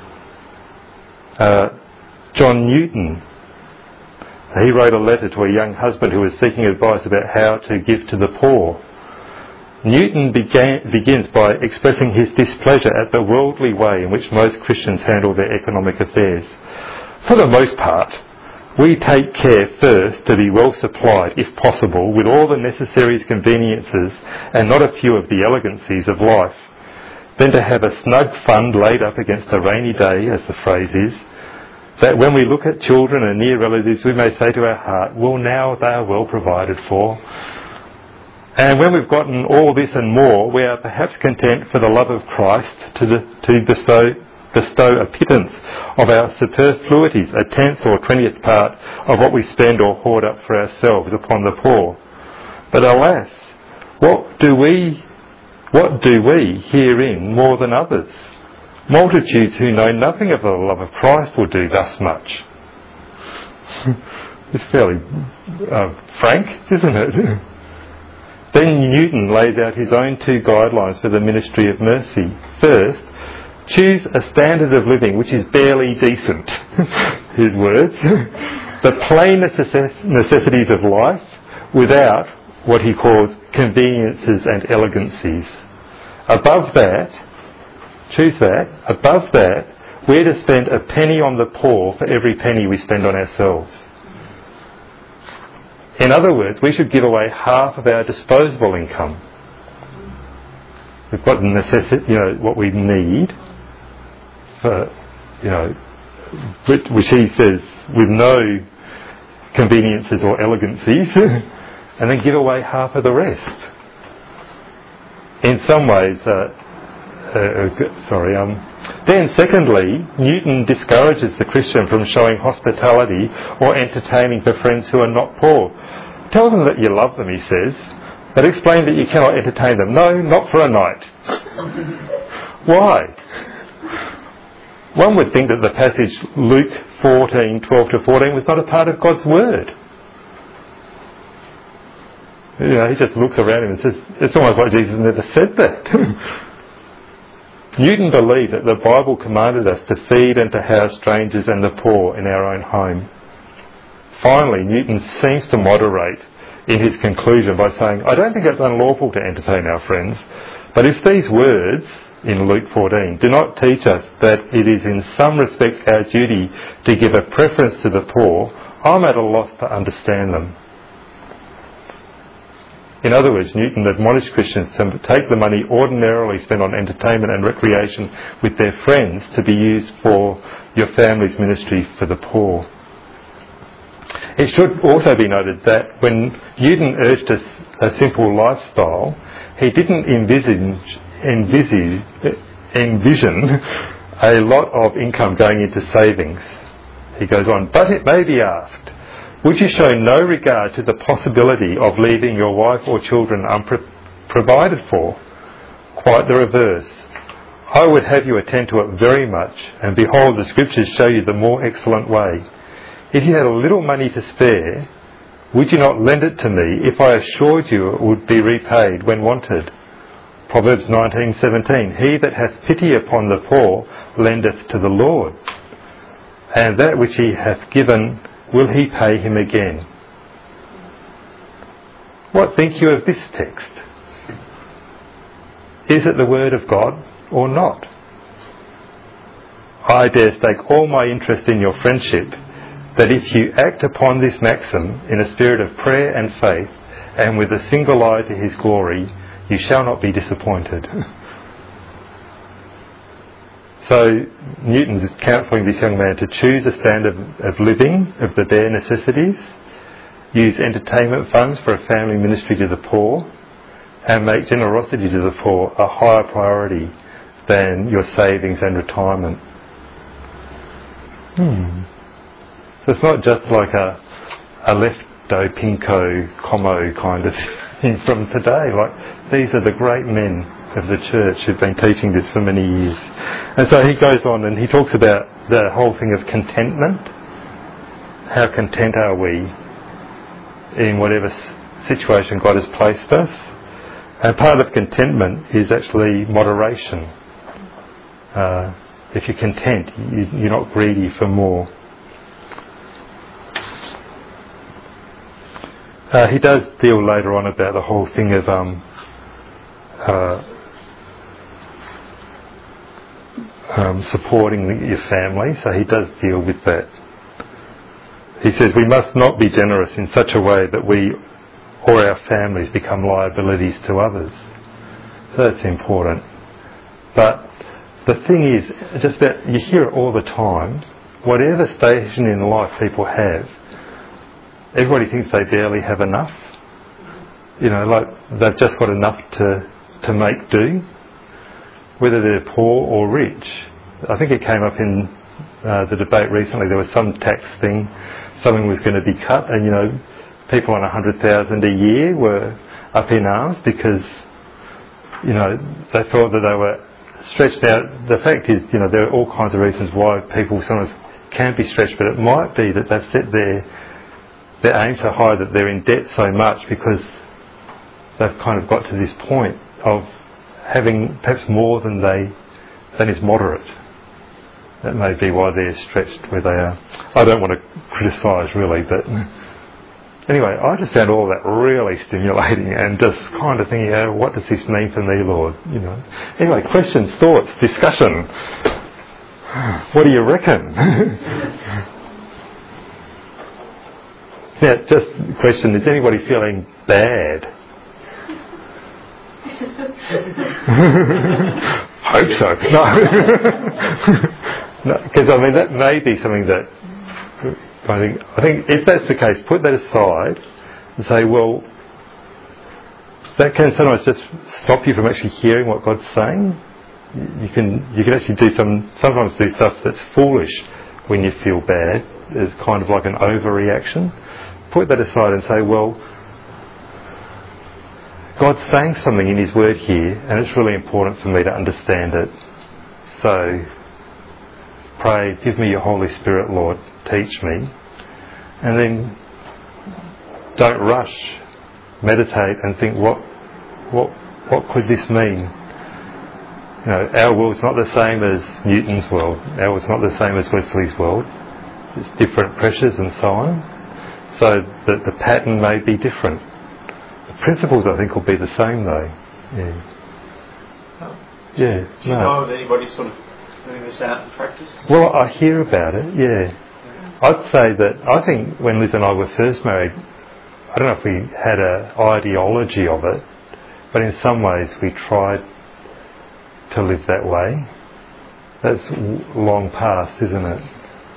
uh, John Newton, he wrote a letter to a young husband who was seeking advice about how to give to the poor. Newton began, begins by expressing his displeasure at the worldly way in which most Christians handle their economic affairs. For the most part, we take care first to be well supplied, if possible, with all the necessaries, conveniences, and not a few of the elegancies of life. Then to have a snug fund laid up against a rainy day, as the phrase is, that when we look at children and near relatives, we may say to our heart, well, now they are well provided for. And when we've gotten all this and more, we are perhaps content for the love of Christ to, the, to bestow, bestow a pittance of our superfluities, a tenth or twentieth part of what we spend or hoard up for ourselves upon the poor. But alas, what do we, what do we herein more than others? Multitudes who know nothing of the love of Christ will do thus much. It's fairly uh, frank, isn't it? Then Newton lays out his own two guidelines for the ministry of mercy. First, choose a standard of living which is barely decent. His words. The plain necess- necessities of life without what he calls conveniences and elegancies. Above that, choose that, above that, we're to spend a penny on the poor for every penny we spend on ourselves. In other words, we should give away half of our disposable income. We've got the necessity, you know, what we need for, you know, which he says with no conveniences or elegancies, and then give away half of the rest. In some ways, uh, uh, sorry, um, then secondly, Newton discourages the Christian from showing hospitality or entertaining for friends who are not poor. Tell them that you love them, he says, but explain that you cannot entertain them. No, not for a night. Why? One would think that the passage Luke fourteen, twelve to fourteen was not a part of God's word. You know, he just looks around him and says, it's almost like Jesus never said that. Newton believed that the Bible commanded us to feed and to house strangers and the poor in our own home. Finally, Newton seems to moderate in his conclusion by saying, I don't think it's unlawful to entertain our friends, But if these words in Luke fourteen do not teach us that it is in some respect our duty to give a preference to the poor, I'm at a loss to understand them. In other words, Newton admonished Christians to take the money ordinarily spent on entertainment and recreation with their friends to be used for your family's ministry for the poor. It should also be noted that when Newton urged a, a simple lifestyle, he didn't envisage, envisage, envision a lot of income going into savings. He goes on, but it may be asked, would you show no regard to the possibility of leaving your wife or children unprovided for? Quite the reverse. I would have you attend to it very much, and behold, the Scriptures show you the more excellent way. If you had a little money to spare, would you not lend it to me if I assured you it would be repaid when wanted? Proverbs nineteen seventeen. He that hath pity upon the poor lendeth to the Lord, and that which he hath given will he pay him again. What think you of this text? Is it the word of God or not? I dare stake all my interest in your friendship that if you act upon this maxim in a spirit of prayer and faith, and with a single eye to his glory, you shall not be disappointed. So Newton's counselling this young man to choose a standard of living, of the bare necessities, use entertainment funds for a family ministry to the poor, and make generosity to the poor a higher priority than your savings and retirement. Hmm. So it's not just like a, a lefto, pinko, como kind of thing from today. Like, these are the great men of the church who've been teaching this for many years. And so he goes on and he talks about the whole thing of contentment. How content are we in whatever situation God has placed us? And part of contentment is actually moderation. Uh, if you're content, you, you're not greedy for more. Uh, he does deal later on about the whole thing of um, uh, um, supporting the, your family, so he does deal with that. He says we must not be generous in such a way that we or our families become liabilities to others. So that's important. But the thing is, just that you hear it all the time, whatever station in life people have, everybody thinks they barely have enough. You know, like they've just got enough to, to make do, whether they're poor or rich. I think it came up in uh, the debate recently. There was some tax thing, something was going to be cut, and you know, people on a hundred thousand a year were up in arms because, you know, they thought that they were stretched out. The fact is, you know, there are all kinds of reasons why people sometimes can be stretched, but it might be that they've set their their aim so high that they're in debt so much because they've kind of got to this point of having perhaps more than they than is moderate. That may be why they're stretched where they are. I don't want to criticise really, but anyway, I just found all that really stimulating and just kind of thinking, oh, what does this mean for me, Lord? You know. Anyway, questions, thoughts, discussion. What do you reckon? Now, just a question, is anybody feeling bad? Hope so. No. Because no, I mean, that may be something that I think, I think if that's the case, put that aside and say, well, that can sometimes just stop you from actually hearing what God's saying. You can you can actually do some sometimes do stuff that's foolish when you feel bad. It's kind of like an overreaction. Put that aside and say, well, God's saying something in His Word here, and it's really important for me to understand it. So, pray, give me your Holy Spirit, Lord, teach me. And then don't rush. Meditate and think, what what what could this mean? You know, our world's not the same as Newton's world. Our world's not the same as Wesley's world. It's different pressures and so on. So that the pattern may be different. The principles, I think, will be the same though. Yeah. come. Yeah. Do you no. know of anybody sort of doing this out in practice? Well, I hear about it, yeah. I'd say that, I think when Liz and I were first married, I don't know if we had an ideology of it, but in some ways we tried to live that way. That's w- long past, isn't it?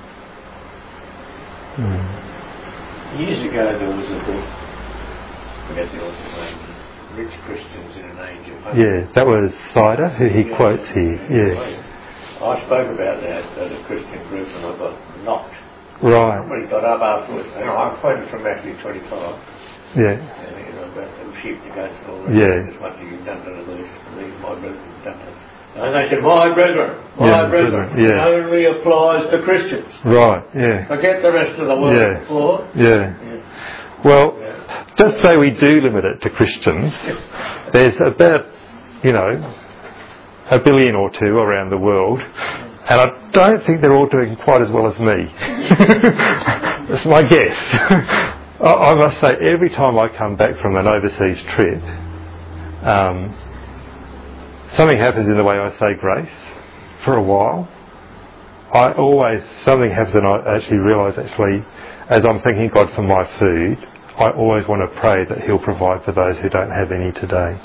Mm. Years ago there was a book, I forget the author's name, Rich Christians in an Age of Hope. Yeah, that was Cider, who he Yeah. quotes here, yeah. I spoke about that at a Christian group and I got knocked. Right, Somebody got up afterwards. You know, I quoted from Matthew twenty-five. yeah, And, you know, about them sheep and goats and all that. Yeah. As much as you've done to the least, these my brethren have done to. And they said, my brethren, my Yeah, brethren, brethren, yeah. it only applies to Christians. right, yeah, Forget the rest of the world. Yeah. Lord. yeah. Yeah. Well, Yeah. just say we do limit it to Christians. There's about, you know, a billion or two around the world, and I don't think they're all doing quite as well as me. That's my guess. I, I must say, every time I come back from an overseas trip, um, something happens in the way I say grace for a while. I always, something happens and I actually realise actually, as I'm thanking God for my food, I always want to pray that He'll provide for those who don't have any today.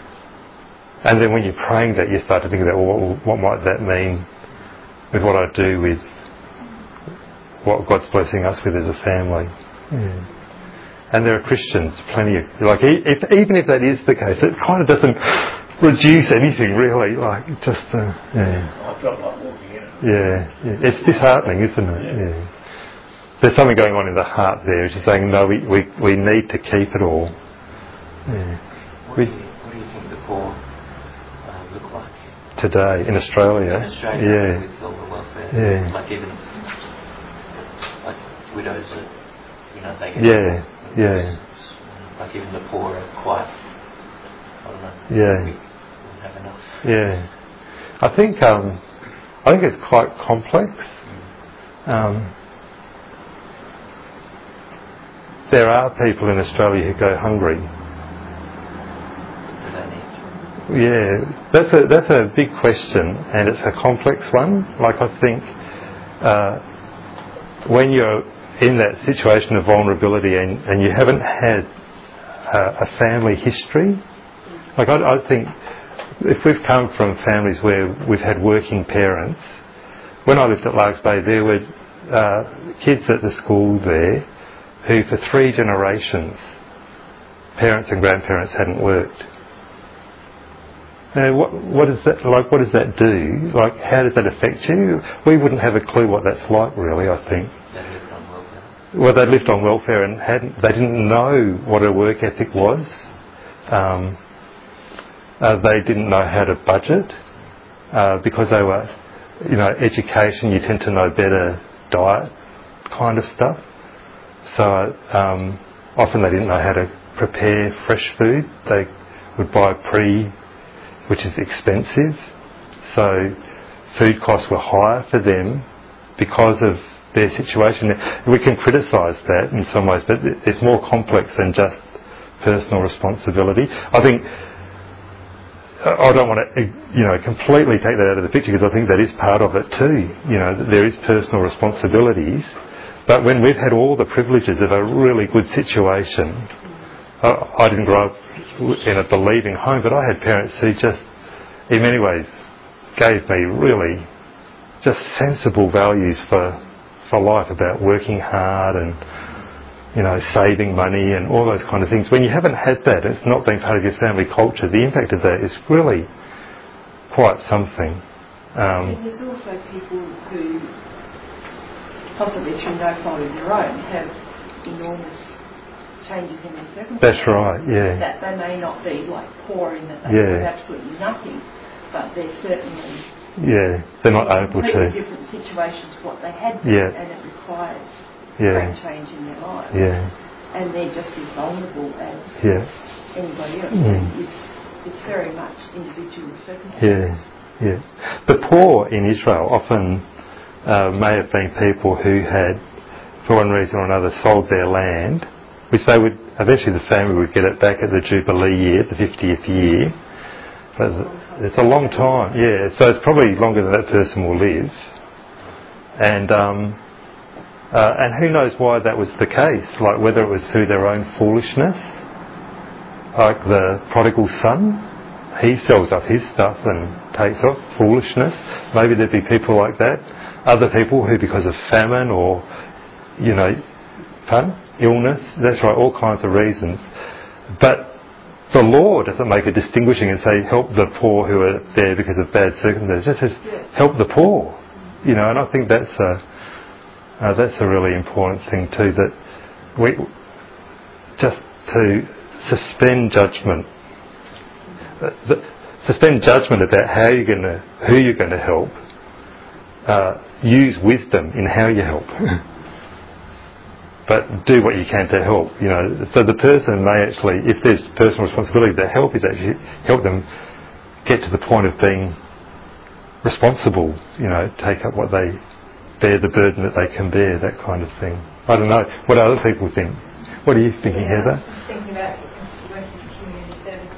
And then when you're praying that, you start to think about, well, what, what might that mean with what I do with what God's blessing us with as a family. Yeah. And there are Christians, plenty of, like, if, even if that is the case, it kind of doesn't reduce anything really, like, just, uh, yeah. I felt like walking in. Yeah, yeah, it's disheartening, isn't it? Yeah. yeah. There's something going on in the heart there, which is saying, no, we, we, we need to keep it all. Yeah. What, do you, what do you think the poor uh, look like today in Australia? In Australia, yeah. with all the welfare, Yeah. like even like widows that you know they get. Yeah, yeah. Like even the poor are quite. I don't know. Yeah. We don't have enough. Yeah. I think um, I think it's quite complex. Um, there are people in Australia who go hungry. Do they need? Yeah, that's a that's a big question, and it's a complex one. Like I think uh, when you're in that situation of vulnerability and, and you haven't had uh, a family history, like I, I think if we've come from families where we've had working parents, when I lived at Largs Bay, there were uh, kids at the school there who for three generations, parents and grandparents hadn't worked. Now, what, what is that like? What does that do? Like, how does that affect you? We wouldn't have a clue what that's like, really. I think. They lived on welfare. Well, they lived on welfare and hadn't. They didn't know what a work ethic was. Um, uh, they didn't know how to budget uh, because they were, you know, education. You tend to know better diet kind of stuff. So um, often they didn't know how to prepare fresh food. They would buy pre. Which is expensive, so food costs were higher for them because of their situation. We can criticise that in some ways, but it's more complex than just personal responsibility. I think I don't want to, you know, completely take that out of the picture because I think that is part of it too. You know, there is personal responsibilities, but when we've had all the privileges of a really good situation, I, I didn't grow up in a believing home, but I had parents who just, in many ways, gave me really just sensible values for for life about working hard and, you know, saving money and all those kind of things. When you haven't had that, it's not been part of your family culture, the impact of that is really quite something. Um, and there's also people who, possibly through no fault of their own, have enormous changes in their circumstances. That's right, yeah. That they may not be like poor in that they Yeah. have absolutely nothing, but they're certainly Yeah, they're not in able completely to. different situations to what they had been, Yeah. and it requires Yeah. great change in their lives. Yeah, And they're just as vulnerable as yeah, anybody else. Mm. It's, it's very much individual circumstances. yeah, yeah. The poor in Israel often uh, may have been people who had, for one reason or another, sold their land, which they would, eventually the family would get it back at the Jubilee year, the fiftieth year, It's a long time, yeah. So it's probably longer than that person will live. And um, uh, and who knows why that was the case? Like whether it was through their own foolishness, like the prodigal son. He sells up his stuff and takes off foolishness. Maybe there'd be people like that. Other people who, because of famine or, you know, fun, illness, that's right, all kinds of reasons. But the law doesn't make a distinguishing and say help the poor who are there because of bad circumstances. It just says help the poor, you know. And I think that's a uh, that's a really important thing too. That we just to suspend judgment. The, suspend judgment about how you're going to, who you're going to help. Uh, use wisdom in how you help, but do what you can to help. You know, so the person may actually, if there's personal responsibility, the help is actually help them get to the point of being responsible. You know, take up what they bear, the burden that they can bear, that kind of thing. I don't know what other people think. What are you thinking, yeah, Heather? I was thinking about working in community services.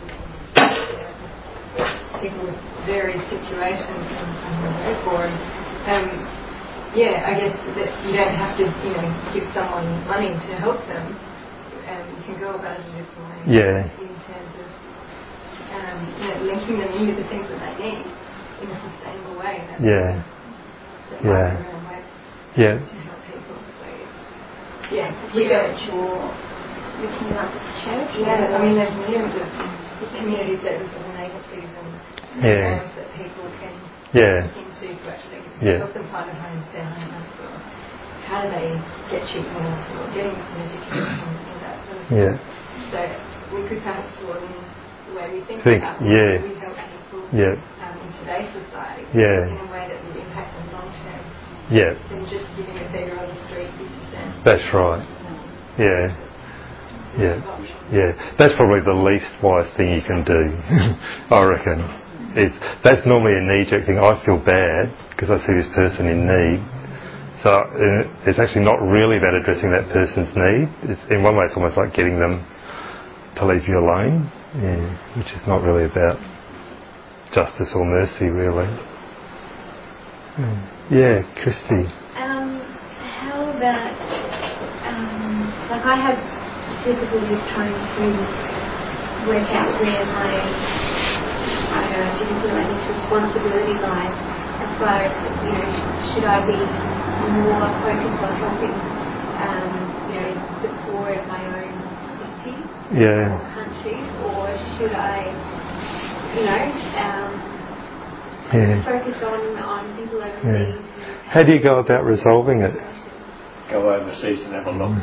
People with varied situations and work for, and um, yeah, I guess that you don't have to, you know, give someone money to help them. Um, you can go about it a different way. Yeah. In terms of um, you know, linking them in with the things that they need in a sustainable way. That's Yeah. the Yeah. way Yeah. to help people. So, yeah, You church or looking like this church? yeah, I mean, there's millions of community services and agencies and Yeah. programs that people can Yeah. look into to actually Yeah. help them find a home, their home, or how do they get cheap meals or getting some education and that sort of thing. Yeah. So we could perhaps broaden the way we think, Think, about yeah. how we help people Yeah. um, in today's society Yeah. in a way that would impact them long term Yeah. than just giving a beggar on the street fifty cents. That's right. Yeah. Yeah. Yeah. That's probably the least wise thing you can do, I reckon. It's, that's normally a knee-jerk thing. I feel bad because I see this person in need. So uh, it's actually not really about addressing that person's need. It's, in one way, it's almost like getting them to leave you alone, yeah, which is not really about justice or mercy, really. Yeah, Christy. Um, how about, um, like I have difficulties trying to work out where my, I don't know, do you feel like this responsibility lies as far as, you know, should I be more focused on helping, um, you know, the poor in my own city Yeah. or country, or should I, you know, um, Yeah. focus on, on people overseas? Yeah. and How do you go about resolving it? Go overseas and have a look.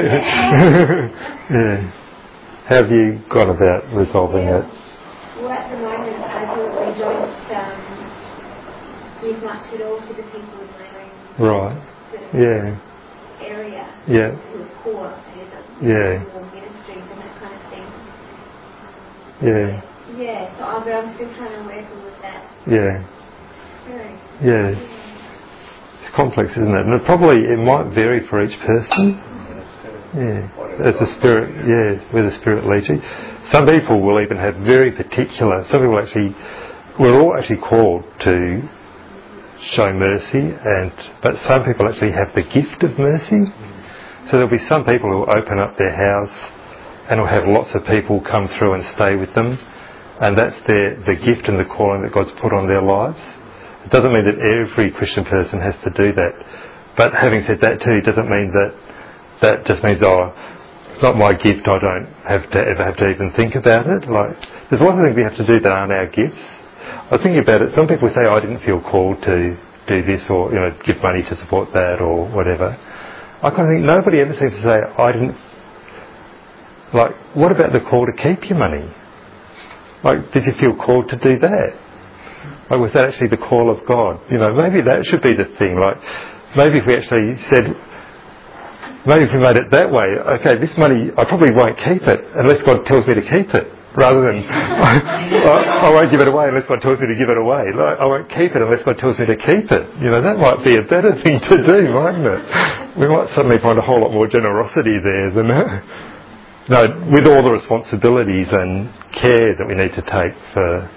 Yeah. How have you gone about resolving it? Well, at the moment, I probably don't um, give much at all to the people in my own Right. sort of Yeah. area Yeah. who are poor and Yeah. more ministries and that kind of thing. Yeah. Yeah, so I'll, but I'm still trying to work with that. Yeah. Very. Yeah. It's complex, isn't it? And it probably it might vary for each person. Yeah. As the spirit, yeah, where the spirit leads you. Some people will even have very particular. Some people actually, we're all actually called to show mercy, and but some people actually have the gift of mercy. So there'll be some people who will open up their house and will have lots of people come through and stay with them, and that's their the gift and the calling that God's put on their lives. It doesn't mean that every Christian person has to do that, but having said that too, it doesn't mean that that just means, oh, it's not my gift, I don't have to ever have to even think about it. Like, there's lots of things we have to do that aren't our gifts. I was thinking about it. Some people say, oh, I didn't feel called to do this, or, you know, give money to support that, or whatever. I kind of think nobody ever seems to say, I didn't. Like, what about the call to keep your money? Like, did you feel called to do that? Like, was that actually the call of God? You know, maybe that should be the thing. Like, maybe if we actually said, maybe if we made it that way, okay, this money, I probably won't keep it unless God tells me to keep it. Rather than, I, I won't give it away unless God tells me to give it away. Like, I won't keep it unless God tells me to keep it. You know, that might be a better thing to do, mightn't it? We might suddenly find a whole lot more generosity there than, no, with all the responsibilities and care that we need to take for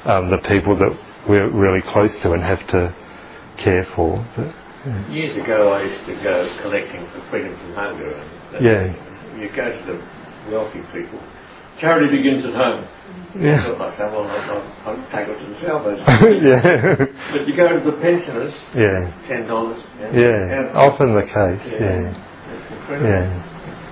um, the people that we're really close to and have to care for. But, yeah. Years ago, I used to go collecting for Freedom from Hunger. And, uh, yeah. You go to the wealthy people. Charity begins at home. Yeah. So I say, well, I'll, I'll take it to the salvos. yeah. But you go to the pensioners. Yeah. Ten dollars. Yeah. yeah. Often the case. Yeah. yeah. It's incredible. Yeah.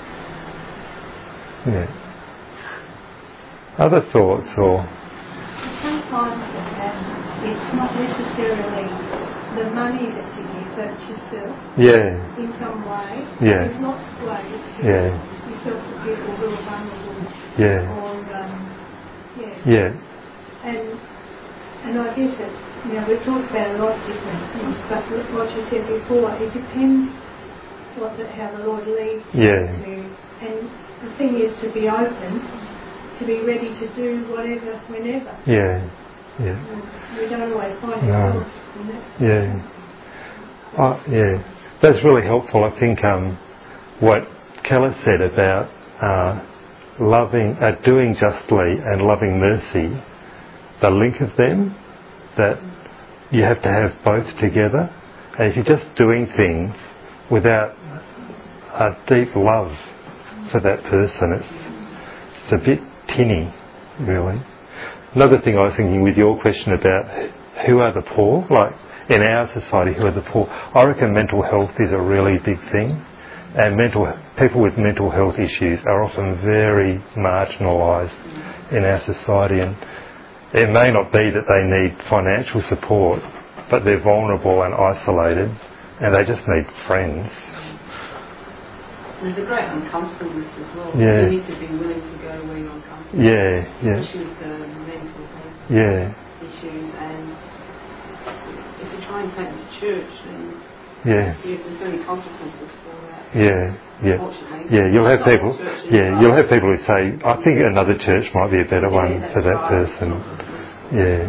Yeah. Other thoughts or? Sometimes um, it's not necessarily the money that you give, but it's yourself. Yeah. In some way. Yeah. It's not slaves. Yeah. Yourself to people who are vulnerable. Yeah. Or, um, yeah. Yeah. And and I guess that, you know, we've talked about a lot of different things, but what you said before, it depends what the, how the Lord leads Yeah. you to. And the thing is to be open, to be ready to do whatever, whenever. Yeah. Yeah. And we don't always find No. ourselves in that. Yeah. Oh, yeah. That's really helpful. I think um, what Keller said about uh, loving, uh, doing justly and loving mercy, the link of them, that you have to have both together. And if you're just doing things without a deep love for that person, it's, it's a bit tinny, really. Another thing I was thinking with your question about who are the poor, like in our society, who are the poor, I reckon mental health is a really big thing. And mental people with mental health issues are often very marginalised in our society, and it may not be that they need financial support, but they're vulnerable and isolated, and they just need friends. There's a great uncomfortableness as well. Yeah. You need to be willing to go where you're uncomfortable. Yeah, yeah. Especially with the mental health Yeah, issues, and if you try and take them to church, then yeah, you, there's so many consequences for that. yeah, yeah. Unfortunately. Yeah, you'll have Not all people. churches Yeah, are. you'll have people who say, "I think another church might be a better Yeah, one that's for that right. person." Yeah.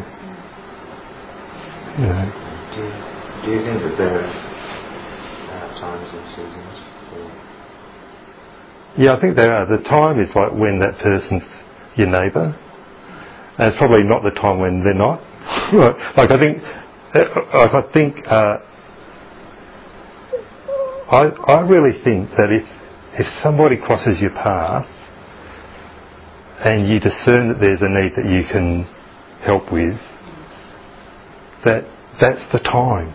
You know. Do you, do you think that there are uh, times and seasons for... Yeah, I think there are. The time is like when that person's your neighbour, and it's probably not the time when they're not. like I think, like I think, uh, I I really think that if if somebody crosses your path and you discern that there's a need that you can help with, that that's the time.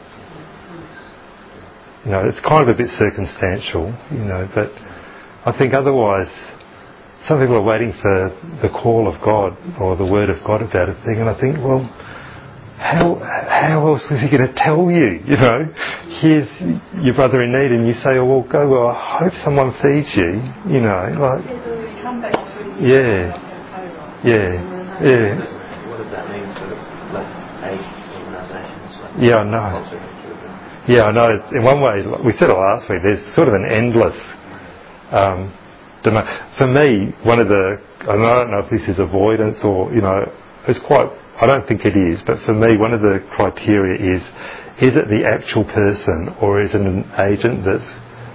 You know, it's kind of a bit circumstantial, you know, but I think otherwise some people are waiting for the call of God or the word of God about a thing, and I think, well, how how else was he going to tell you? You know, here's your brother in need, and you say, oh, well, go, well, I hope someone feeds you, you know, like, yeah, yeah, yeah. What does that mean for like age organisations? Like Yeah, I know. Yeah, I know. In one way, like we said it last week, there's sort of an endless um, demand. For me, one of the, and I don't know if this is avoidance or, you know, it's quite, I don't think it is, but for me, one of the criteria is, is it the actual person or is it an agent that's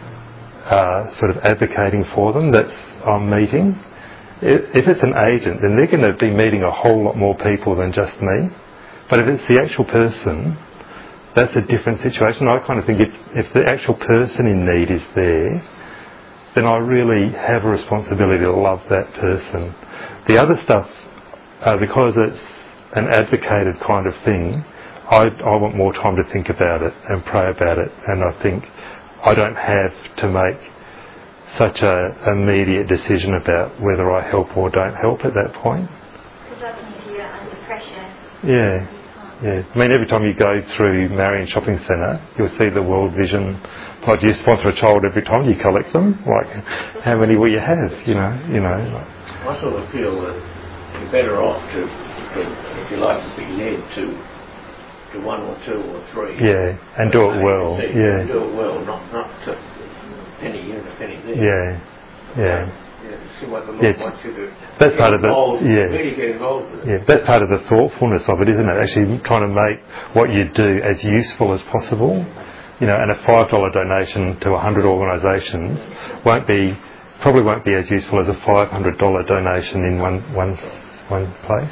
uh, sort of advocating for them that's I'm meeting? If it's an agent, then they're going to be meeting a whole lot more people than just me. But if it's the actual person, that's a different situation. I kind of think if, if the actual person in need is there, then I really have a responsibility to love that person. The other stuff, uh, because it's an advocated kind of thing, I, I want more time to think about it and pray about it, and I think I don't have to make such a immediate decision about whether I help or don't help at that point. Because often if you're under pressure, Yeah. Yeah, I mean, every time you go through Marion Shopping Centre, you'll see the World Vision. Like, do you sponsor a child every time you collect them? Like, how many will you have? You know, you know. Like, I sort of feel that you're better off to, to if you like, to be led to to one or two or three. yeah, and do it well. See, Yeah, do it well, not not to penny here and a penny there. yeah, yeah. Yeah, see what the Lord Yes. wants you to. That's get part of the- involved, yeah. Really get involved with it. Yeah, that's part of the thoughtfulness of it, isn't it? Actually trying to make what you do as useful as possible. You know, and a five dollar donation to a hundred organisations won't be, probably won't be as useful as a five hundred dollar donation in one one one place.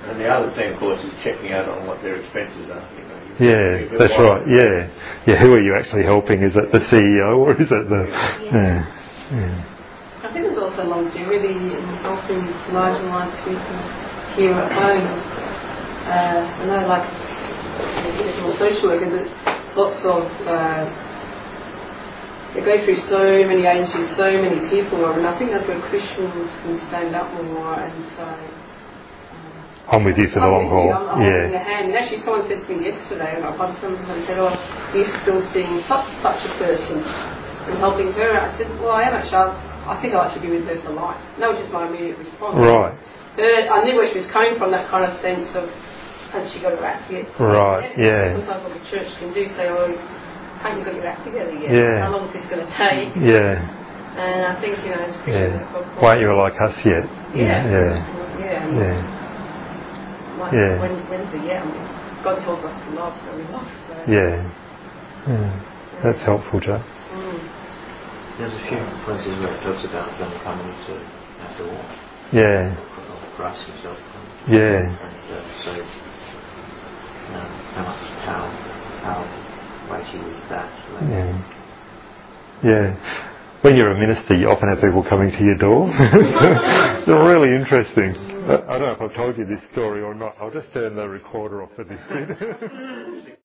And the other thing, of course, is checking out on what their expenses are. You know, yeah, that's right. Yeah, yeah. Who are you actually helping? Is it the C E O or is it the? Yeah. Yeah. Yeah. I think there's also longevity in helping marginalised people here at home. Uh, I know, like, as a social worker, there's lots of, uh, they go through so many agencies, so many people, and I think that's where Christians can stand up more and say, I'm with you for the I'm long with haul. you, I'm, I'm holding Yeah. your hand. And actually someone said to me yesterday, and I've had someone who said, oh, you're still seeing such such a person and helping her. I said, well, I am actually. I think I'll actually be with her for life. And that was just my immediate response. Right. Her, I knew where she was coming from, that kind of sense of, has she got her act together? Right, yeah. Sometimes what the church can do, say, oh, haven't you got your act together yet? Yeah. How long is this going to take? Yeah. And I think, you know, as Christians, Yeah. Why aren't you like us yet? Yeah. Yeah. Yeah. Yeah. Like, Yeah. when, when's the yeah? I mean, God tells us to love, so we love. So. Yeah. Yeah. That's helpful, Joe. Mm. There's a few places where it talks about them coming to after war. Yeah. Or Christ himself. Yeah. And uh, so, you know, how much, how, how weighty is that? Like, Yeah. Yeah. When you're a minister, you often have people coming to your door. It's really interesting. I don't know if I've told you this story or not. I'll just turn the recorder off for this bit.